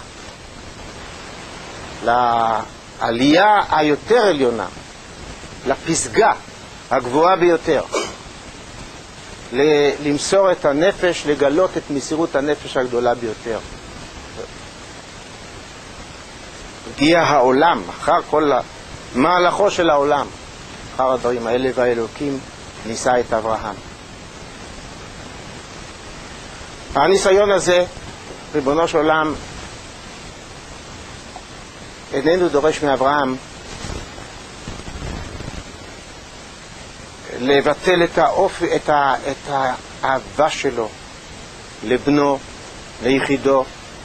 לעלייה היותר עליונה, לפסגה הגבוהה ביותר, למסור את הנפש, לגלות את מסירות הנפש הגדולה ביותר. הגיע העולם, אחר כל מהלכו של העולם, אחר הדברים האלה, והאלוקים ניסה את אברהם. הניסיון הזה, ריבונו של עולם, איננו דורש מאברהם לבטל את האופי, את, ה, את האהבה שלו לבנו, ליחידו,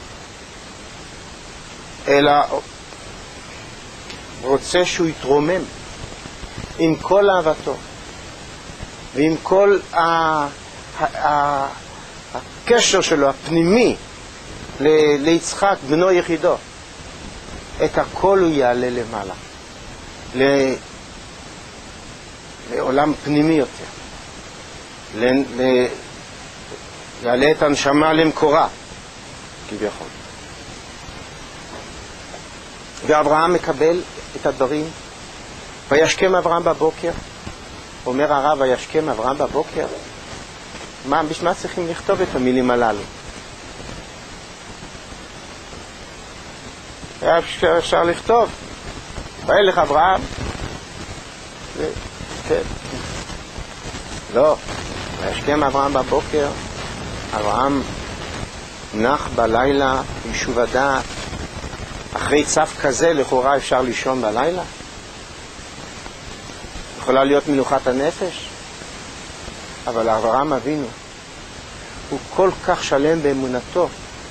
אלא רוצה שהוא יתרומם עם כל אהבתו ועם כל ה, ה, ה, הקשר שלו הפנימי ל, ליצחק בנו יחידו. את הכל הוא יעלה למעלה, ל, לעולם פנימי יותר, ל, ל, יעלה את הנשמה למקורה כביכול. ואברהם מקבל את הדברים. וישכם אברהם בבוקר, אומר הרב, וישכם אברהם בבוקר, מה, בשביל מה צריכים לכתוב את המילים הללו? היה אפשר, אפשר לכתוב וילך אברהם ו... כן. לא, וישכם אברהם בבוקר, אברהם נח בלילה בישוב הדעת. אחרי צו כזה לכאורה אפשר לישון בלילה? יכולה להיות מנוחת הנפש? אבל אברהם אבינו הוא כל כך שלם באמונתו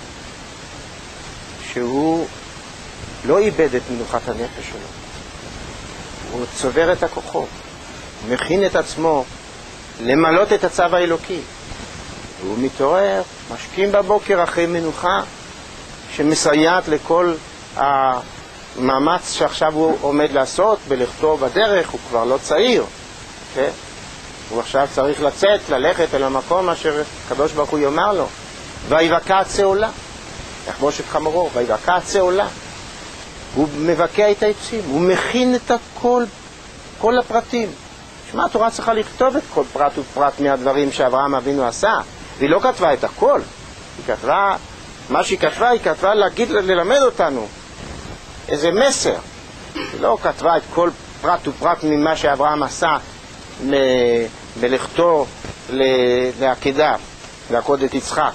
שהוא לא איבד את מנוחת הנפש שלו. הוא צובר את הכוחות, מכין את עצמו למלות את הצו האלוקי. והוא מתעורר, משכים בבוקר אחרי מנוחה שמסייעת לכל המאמץ שעכשיו הוא עומד לעשות בלכתו בדרך. הוא כבר לא צעיר, כן? הוא עכשיו צריך לצאת, ללכת אל המקום אשר הקדוש ברוך הוא יאמר לו. ויבקע הצעולה, יחבוש את חמורו, ויבקע הצעולה. הוא מבקע את העצים, הוא מכין את הכל, כל הפרטים. שמה התורה צריכה לכתוב את כל פרט ופרט מהדברים שאברהם אבינו עשה? והיא לא כתבה את הכל. היא כתבה, מה שהיא כתבה, היא כתבה להגיד, ללמד אותנו איזה מסר. היא לא כתבה את כל פרט ופרט ממה שאברהם עשה מ- בלכתו לעקדה, לעקוד את יצחק.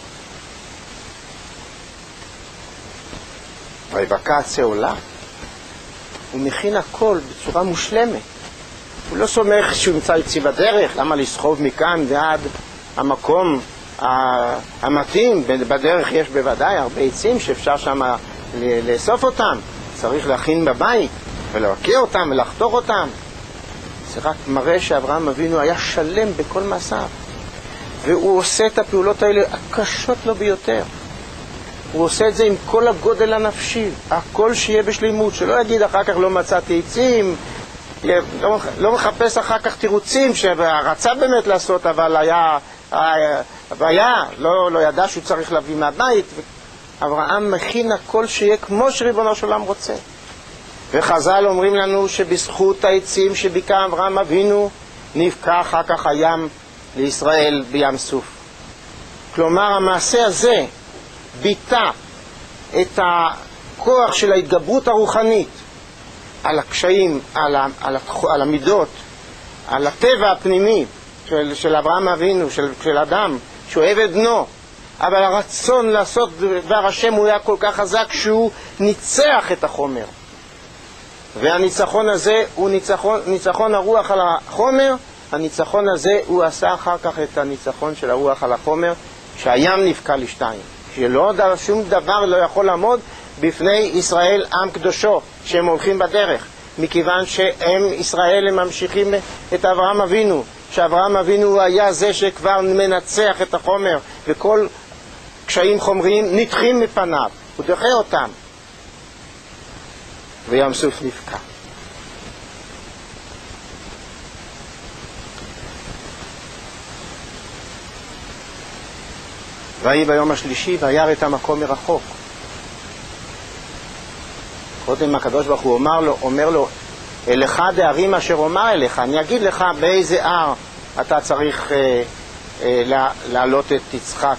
ויבקע הצעולה, הוא מכין הכל בצורה מושלמת. הוא לא סומך שהוא ימצא עצים בדרך. למה לסחוב מכאן ועד המקום המתאים? בדרך יש בוודאי הרבה עצים שאפשר שם לאסוף אותם. צריך להכין בבית ולהכיר אותם ולחתוך אותם. זה רק מראה שאברהם אבינו היה שלם בכל מעשיו, והוא עושה את הפעולות האלה הקשות לו ביותר. הוא עושה את זה עם כל הגודל הנפשי, הכל שיהיה בשלימות, שלא יגיד אחר כך לא מצאתי עצים, לא, לא מחפש אחר כך תירוצים שרצה באמת לעשות, אבל היה, היה לא, לא ידע שהוא צריך להביא מהבית. אברהם מכין הכל שיהיה כמו שריבונו של עולם רוצה. וחז"ל אומרים לנו שבזכות העצים שביקע אברהם אבינו נבקע אחר כך הים לישראל בים סוף. כלומר המעשה הזה ביטא את הכוח של ההתגברות הרוחנית על הקשיים, על, ה, על, ה, על המידות, על הטבע הפנימי של, של אברהם אבינו, של, של אדם שאוהב את בנו. אבל הרצון לעשות דבר השם הוא היה כל כך חזק שהוא ניצח את החומר. והניצחון הזה הוא ניצחון, ניצחון הרוח על החומר. הניצחון הזה הוא עשה אחר כך את הניצחון של הרוח על החומר, שהים נבקע לשתיים, שלא שום דבר לא יכול לעמוד בפני ישראל עם קדושו שהם הולכים בדרך, מכיוון שהם ישראל הם ממשיכים את אברהם אבינו, שאברהם אבינו היה זה שכבר מנצח את החומר, וכל קשיים חומריים נדחים מפניו, הוא דוחה אותם, וים סוף נבקע. ויהי ביום השלישי וירא את המקום מרחוק. קודם הקדוש ברוך הוא אומר לו, אומר לו, אל אחד הערים אשר אומר אליך, אני אגיד לך באיזה הר אתה צריך אה, אה, לה, להעלות את יצחק.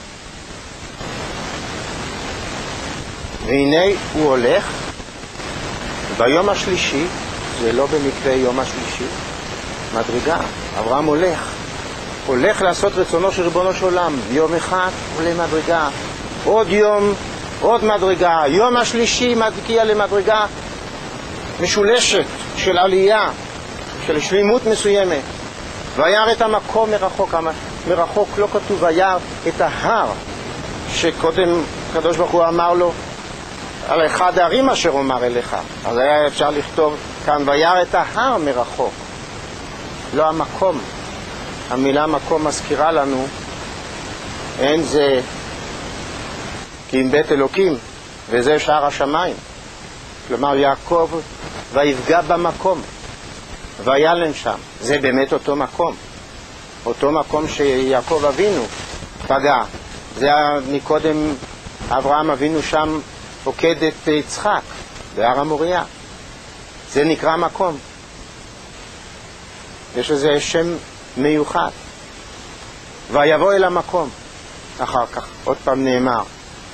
והנה הוא הולך ביום השלישי, זה לא במקרה יום השלישי, מדרגה, אברהם הולך הולך לעשות רצונו של ריבונו של עולם. יום אחד עולה מדרגה, עוד יום עוד מדרגה, יום השלישי מגיע למדרגה משולשת של עלייה, של שלימות מסוימת. וירא את המקום מרחוק, מרחוק לא כתוב וירא את ההר שקודם הקדוש ברוך הוא אמר לו על אחד הערים אשר אומר אליך, אז היה אפשר לכתוב כאן וירא את ההר מרחוק, לא המקום. המילה מקום מזכירה לנו, אין זה כי אם בית אלוקים וזה שער השמיים. כלומר יעקב ויפגע במקום וילן שם, זה באמת אותו מקום, אותו מקום שיעקב אבינו פגע. זה מקודם אברהם אבינו שם פוקד את יצחק בהר המוריה, זה נקרא מקום, יש איזה שם מיוחד. ויבוא אל המקום. אחר כך, עוד פעם נאמר.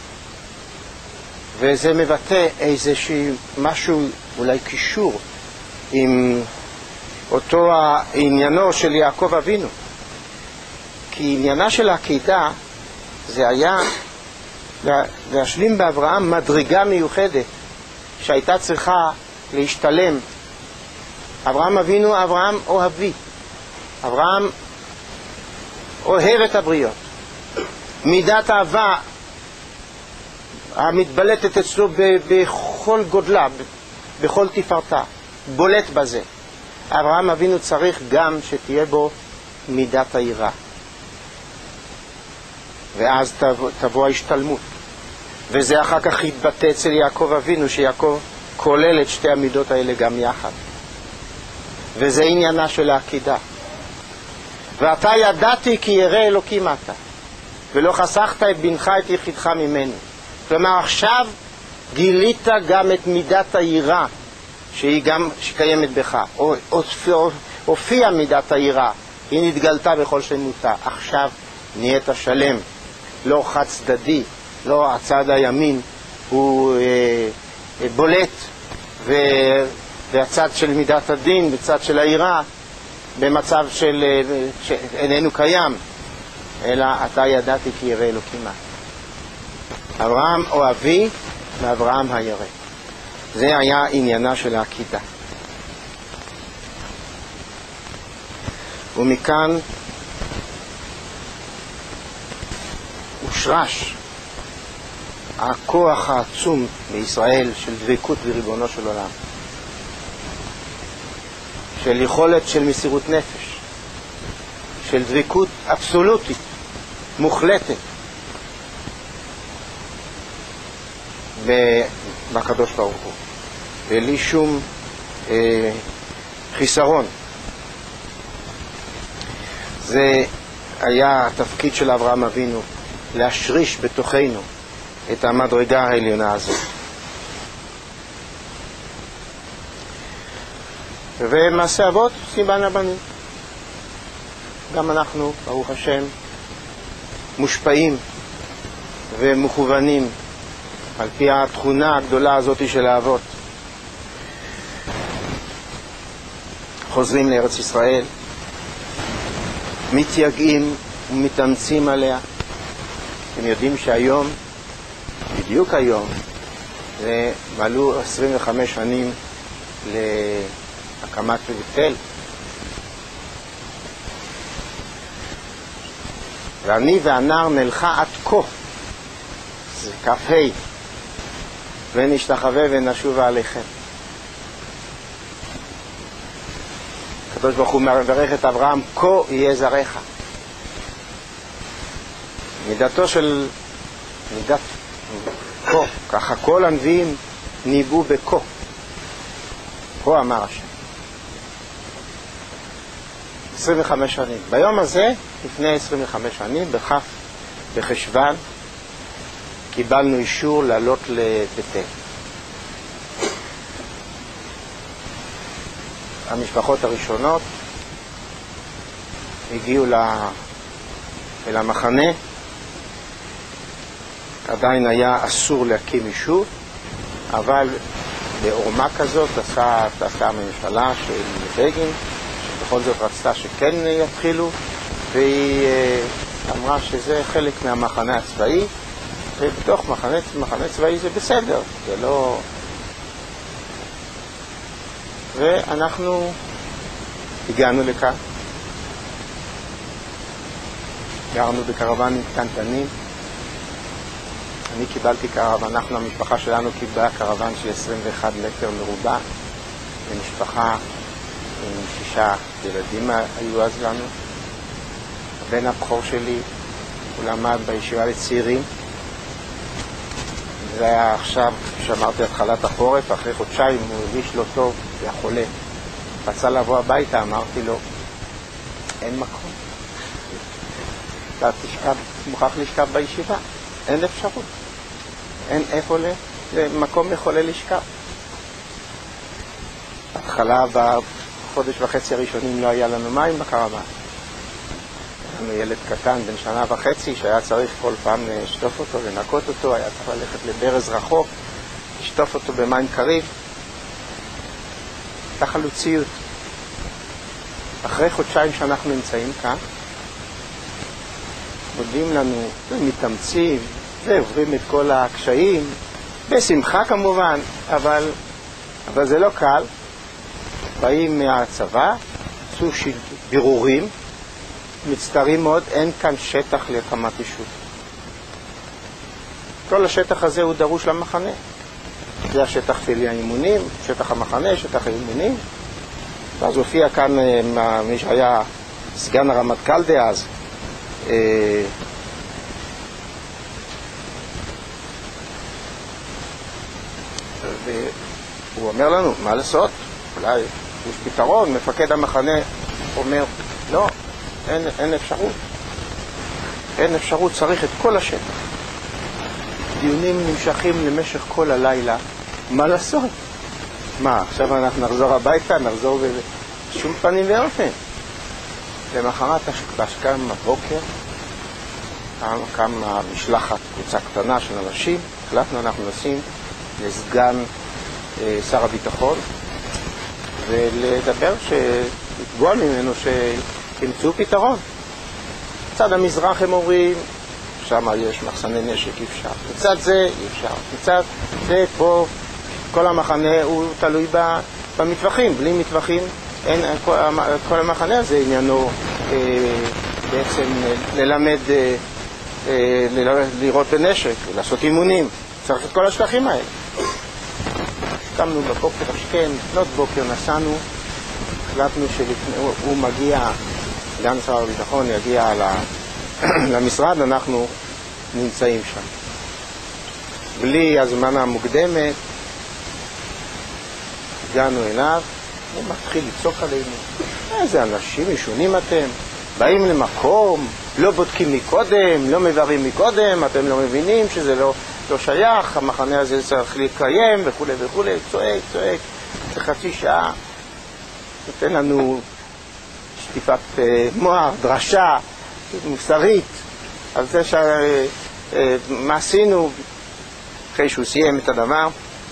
וזה מבטא איזשהו משהו, אולי קישור, עם אותו העניינו של יעקב אבינו. כי עניינה של העקידה זה היה להשלים באברהם מדרגה מיוחדת שהייתה צריכה להשתלם. אברהם אבינו, אברהם אוהבי. אברהם אוהב את הבריות. מידת אהבה המתבלטת אצלו בכל גודלה, בכל תפארתה, בולט בזה. אברהם אבינו צריך גם שתהיה בו מידת היראה. ואז תבוא, תבוא ההשתלמות. וזה אחר כך יתבטא אצל יעקב אבינו, שיעקב כולל את שתי המידות האלה גם יחד. וזה עניינה של העקידה. ואתה ידעתי כי ירא אלוקים אתה, ולא חסכת את בנך את יחידך ממנו. כלומר עכשיו גילית גם את מידת היראה שהיא גם שקיימת בך, או הופיעה מידת היראה, היא נתגלתה בכל שלמותה. עכשיו נהיית שלם, לא חד צדדי, לא הצד הימין הוא אה, אה, בולט ו... והצד של מידת הדין, בצד של היראה, במצב של שאיננו קיים, אלא אתה ידעתי כי ירא אלוקים אתה. אברהם אוהבי ואברהם הירא. זה היה עניינה של העקידה. ומכאן הושרש הכוח העצום בישראל של דבקות בריבונו של עולם, של יכולת של מסירות נפש, של דבקות אבסולוטית, מוחלטת בקדוש ברוך הוא, בלי שום אה, חיסרון. זה היה התפקיד של אברהם אבינו, להשריש בתוכנו את המדרגה העליונה הזאת. ומעשה אבות סימן הבנים. גם אנחנו, ברוך השם, מושפעים ומכוונים על פי התכונה הגדולה הזאת של האבות. חוזרים לארץ ישראל, מתייגעים ומתאמצים עליה. אתם יודעים שהיום, בדיוק היום, זה מלאו עשרים וחמש שנים להקמת בית אל. ואני והנער נלכה עד כה, זה כף ה', ונשתחווה ונשובה עליכם. הקדוש ברוך הוא מברך את אברהם, כה יהיה זרעך. מידתו של מידת כה, ככה כל הנביאים ניבאו בכה. כה אמר השם. עשרים וחמש שנים. ביום הזה, לפני עשרים וחמש שנים, בכף בחשוון, קיבלנו אישור לעלות לבית אל. המשפחות הראשונות הגיעו אל המחנה. עדיין היה אסור להקים יישוב, אבל בעורמה כזאת עשה, עשה הממשלה של בגין, שבכל זאת רצתה שכן יתחילו, והיא אמרה שזה חלק מהמחנה הצבאי, ובתוך מחנה, מחנה צבאי זה בסדר, זה לא... ואנחנו הגענו לכאן, גרנו בקרוונים קטנטנים. אני קיבלתי קרוון, אנחנו, המשפחה שלנו קיבלה קרוון של עשרים ואחד מטר מרובע, ומשפחה עם שישה ילדים היו אז לנו. הבן הבכור שלי, הוא למד בישיבה לצעירים. זה היה עכשיו, כשאמרתי התחלת החורף, אחרי חודשיים הוא הרגיש לא טוב, היה חולה. רצה לבוא הביתה, אמרתי לו, אין מקום. אתה תשכב, מוכרח לשכב בישיבה, אין אפשרות. אין איפה למקום לחולה לשכב. התחלה בחודש וחצי הראשונים לא היה לנו מים בקרוון. לנו ילד קטן בן שנה וחצי שהיה צריך כל פעם לשטוף אותו, לנקות אותו, היה צריך ללכת לברז רחוק, לשטוף אותו במים קרים. חלוציות. אחרי חודשיים שאנחנו נמצאים כאן, מודים לנו ומתאמצים ועוברים את כל הקשיים, בשמחה כמובן, אבל, אבל זה לא קל. באים מהצבא, עשו בירורים, מצטערים מאוד, אין כאן שטח להקמת יישוב. כל השטח הזה הוא דרוש למחנה. זה השטח של האימונים, שטח המחנה, שטח האימונים. ואז הופיע כאן מי שהיה סגן הרמטכ"ל דאז, והוא אומר לנו, מה לעשות? אולי יש פתרון. מפקד המחנה אומר, לא, אין, אין אפשרות. אין אפשרות, צריך את כל השטח. דיונים נמשכים למשך כל הלילה. מה לעשות? מה, עכשיו אנחנו נחזור הביתה, נחזור בשום פנים ואופן. למחרת קם בבוקר, קמה משלחת, קבוצה קטנה של אנשים, החלטנו אנחנו נשים לסגן אה, שר הביטחון, ולדבר, לתבוע ממנו שימצאו פתרון. מצד המזרח הם אומרים, שם יש מחסני נשק, אי אפשר. מצד זה אי אפשר. מצד זה פה, כל המחנה הוא תלוי במטווחים. בלי מטווחים, אין, כל, כל המחנה הזה עניינו אה, בעצם ללמד, אה, אה, לראות בנשק, לעשות אימונים. צריך את כל השטחים האלה. קמנו בבוקר השכם, לפנות בוקר נסענו, החלטנו שהוא מגיע, סגן שר הביטחון יגיע למשרד, אנחנו נמצאים שם. בלי הזמנה מוקדמת, הגענו אליו, הוא מתחיל לצוק עלינו. איזה אנשים משונים אתם, באים למקום, לא בודקים מקודם, לא מבררים מקודם, אתם לא מבינים שזה לא, לא שייך, המחנה הזה צריך להתקיים וכו' וכו', צועק, צועק, זה חצי שעה, נותן לנו שטיפת אה, מוח, דרשה מוסרית, על זה ש... אה, מה עשינו אחרי שהוא סיים את הדבר.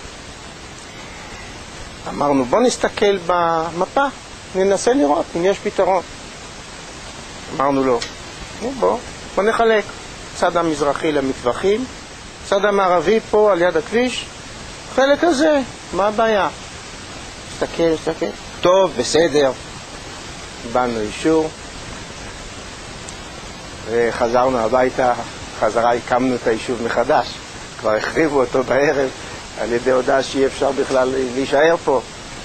אמרנו, בוא נסתכל במפה, ננסה לראות אם יש פתרון. אמרנו לו, בוא, בוא נחלק. צד המזרחי למטווחים, צד המערבי פה על יד הכביש, חלק הזה, מה הבעיה? נסתכל, נסתכל. טוב, בסדר. קיבלנו אישור, וחזרנו הביתה, חזרה הקמנו את היישוב מחדש. כבר החריבו אותו בערב על ידי הודעה שאי אפשר בכלל להישאר פה.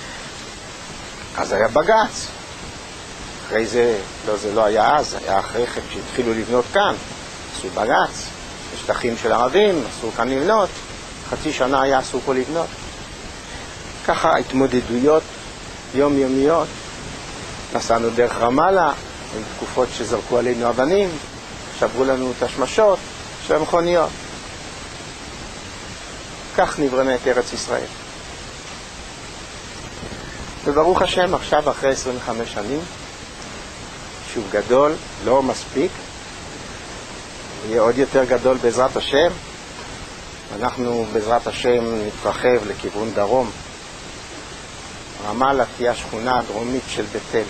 אז היה בגץ. אחרי זה, לא, זה לא היה אז, היה אחרי כן שהתחילו לבנות כאן. עשו בגץ, בשטחים של ערבים, אסור כאן לבנות. חצי שנה היה אסור פה לבנות. ככה התמודדויות יומיומיות. נסענו דרך רמאללה, עם תקופות שזרקו עלינו אבנים, שברו לנו את השמשות של המכוניות. כך נברנה את ארץ ישראל. וברוך השם, עכשיו אחרי עשרים וחמש שנים, שוב גדול, לא מספיק, יהיה עוד יותר גדול בעזרת השם. אנחנו בעזרת השם נתרחב לכיוון דרום. רמאללה תהיה השכונה הדרומית של בית אל.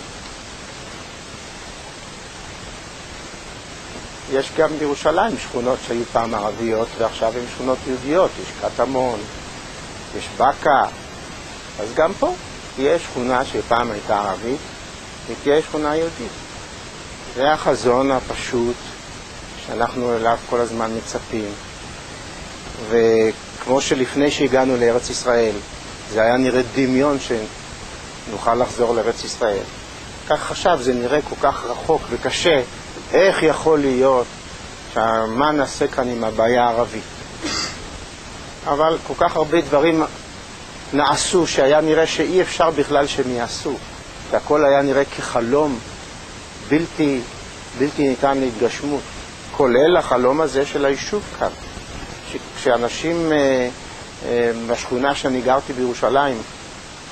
יש גם בירושלים שכונות שהיו פעם ערביות ועכשיו הן שכונות יהודיות. יש קטמון, יש בקה. אז גם פה תהיה שכונה שפעם הייתה ערבית ותהיה שכונה יהודית. זה החזון הפשוט שאנחנו אליו כל הזמן מצפים. וכמו שלפני שהגענו לארץ ישראל זה היה נראה דמיון שנוכל לחזור לארץ ישראל, כך עכשיו זה נראה כל כך רחוק וקשה. איך יכול להיות שמה נעשה כאן עם הבעיה הערבית? אבל כל כך הרבה דברים נעשו שהיה נראה שאי אפשר בכלל שהם יעשו, והכל היה נראה כחלום בלתי, בלתי ניתן להתגשמות, כולל החלום הזה של היישוב כאן. כשאנשים אה, אה, בשכונה שאני גרתי בירושלים,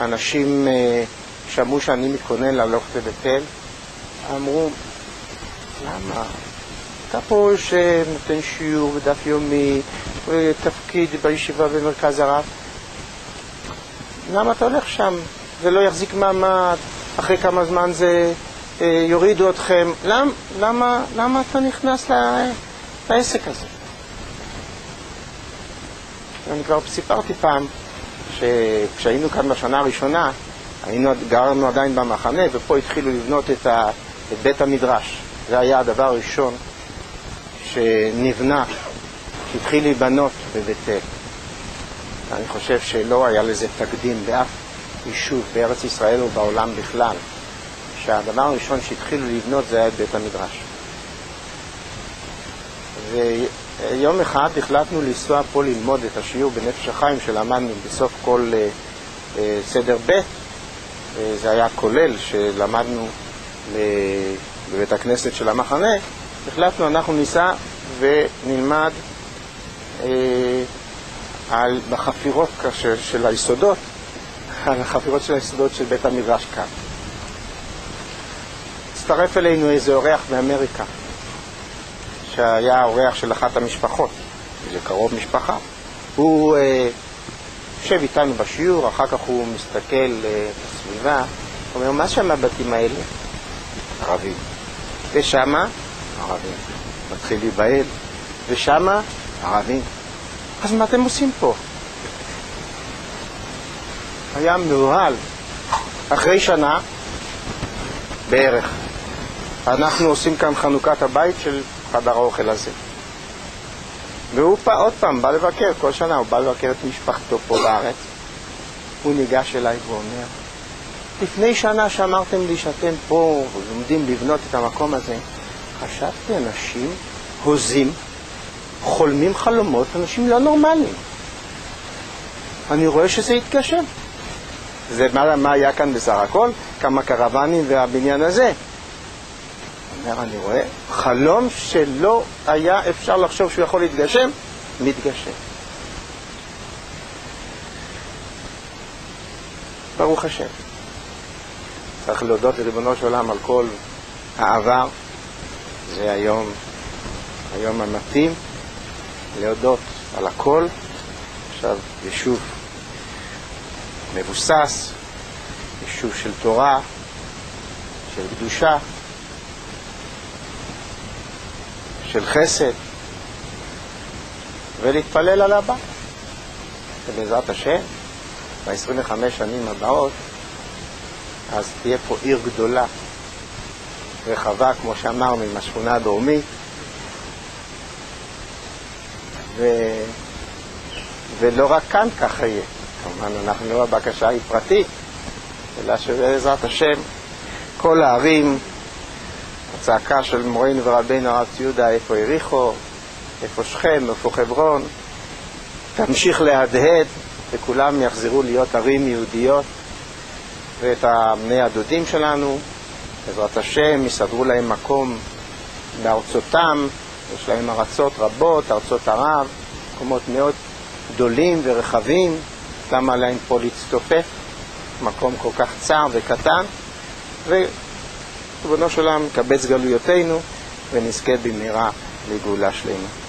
אנשים אה, שמעו שאני מתכונן ללכת לבית אל, אמרו, למה? אתה פה שנותן שיעור בדף יומי, תפקיד בישיבה במרכז הרב. למה אתה הולך שם? זה לא יחזיק מעמד, אחרי כמה זמן זה אה, יורידו אתכם. למ, למה, למה אתה נכנס לה, לעסק הזה? אני כבר סיפרתי פעם שכשהיינו כאן בשנה הראשונה, היינו, גרנו עדיין במחנה, ופה התחילו לבנות את, ה, את בית המדרש. זה היה הדבר הראשון שנבנה, שהתחיל להיבנות בבית אל. אני חושב שלא היה לזה תקדים באף יישוב בארץ ישראל ובעולם בכלל, שהדבר הראשון שהתחילו לבנות זה היה את בית המדרש. ויום אחד החלטנו לנסוע פה ללמוד את השיעור בנפש החיים שלמדנו בסוף כל uh, uh, סדר ב', וזה היה כולל שלמדנו בבית הכנסת של המחנה. החלטנו אנחנו ניסע ונלמד uh, על בחפירות של, של היסודות, על החפירות של היסודות של בית המדרש כאן. הצטרף אלינו איזה אורח מאמריקה, שהיה אורח של אחת המשפחות, זה קרוב משפחה. הוא יושב אה, איתנו בשיעור, אחר כך הוא מסתכל אה, בסביבה, הוא אומר, מה שם הבתים האלה? ערבים. ושמה? ערבים. מתחיל להיבהל. ושמה? ערבים. אז מה אתם עושים פה? היה מאוהל. אחרי שנה, בערך, אנחנו עושים כאן חנוכת הבית של חדר האוכל הזה. והוא פע, עוד פעם בא לבקר, כל שנה הוא בא לבקר את משפחתו פה בארץ. הוא ניגש אליי ואומר, לפני שנה שאמרתם לי שאתם פה ולומדים לבנות את המקום הזה, חשבתי אנשים הוזים, חולמים חלומות, אנשים לא נורמליים. אני רואה שזה יתגשם. זה מה, מה היה כאן בסך הכל? כמה קרוונים והבניין הזה. אומר, אני רואה חלום שלא היה אפשר לחשוב שהוא יכול להתגשם, מתגשם. ברוך השם. צריך להודות לריבונו של עולם על כל העבר. זה היום, היום המתאים להודות על הכל. עכשיו יישוב מבוסס, יישוב של תורה, של קדושה, של חסד, ולהתפלל על הבא. ובעזרת השם, ב-עשרים וחמש שנים הבאות, אז תהיה פה עיר גדולה, רחבה, כמו שאמרנו, עם השכונה הדרומית, ו... ולא רק כאן ככה יהיה. כמובן, אנחנו לא הבקשה היא פרטית, אלא שבעזרת השם, כל הערים, הצעקה של מורנו ורבינו הרב ציודה, איפה יריחו, איפה שכם, איפה חברון, תמשיך להדהד, וכולם יחזרו להיות ערים יהודיות, ואת בני הדודים שלנו, בעזרת השם, יסדרו להם מקום בארצותם, יש להם ארצות רבות, ארצות ערב, מקומות מאוד גדולים ורחבים, למה להם פה להצטופף, מקום כל כך צר וקטן, וריבונו של עולם קבץ גלויותינו ונזכה במהרה לגאולה שלמה.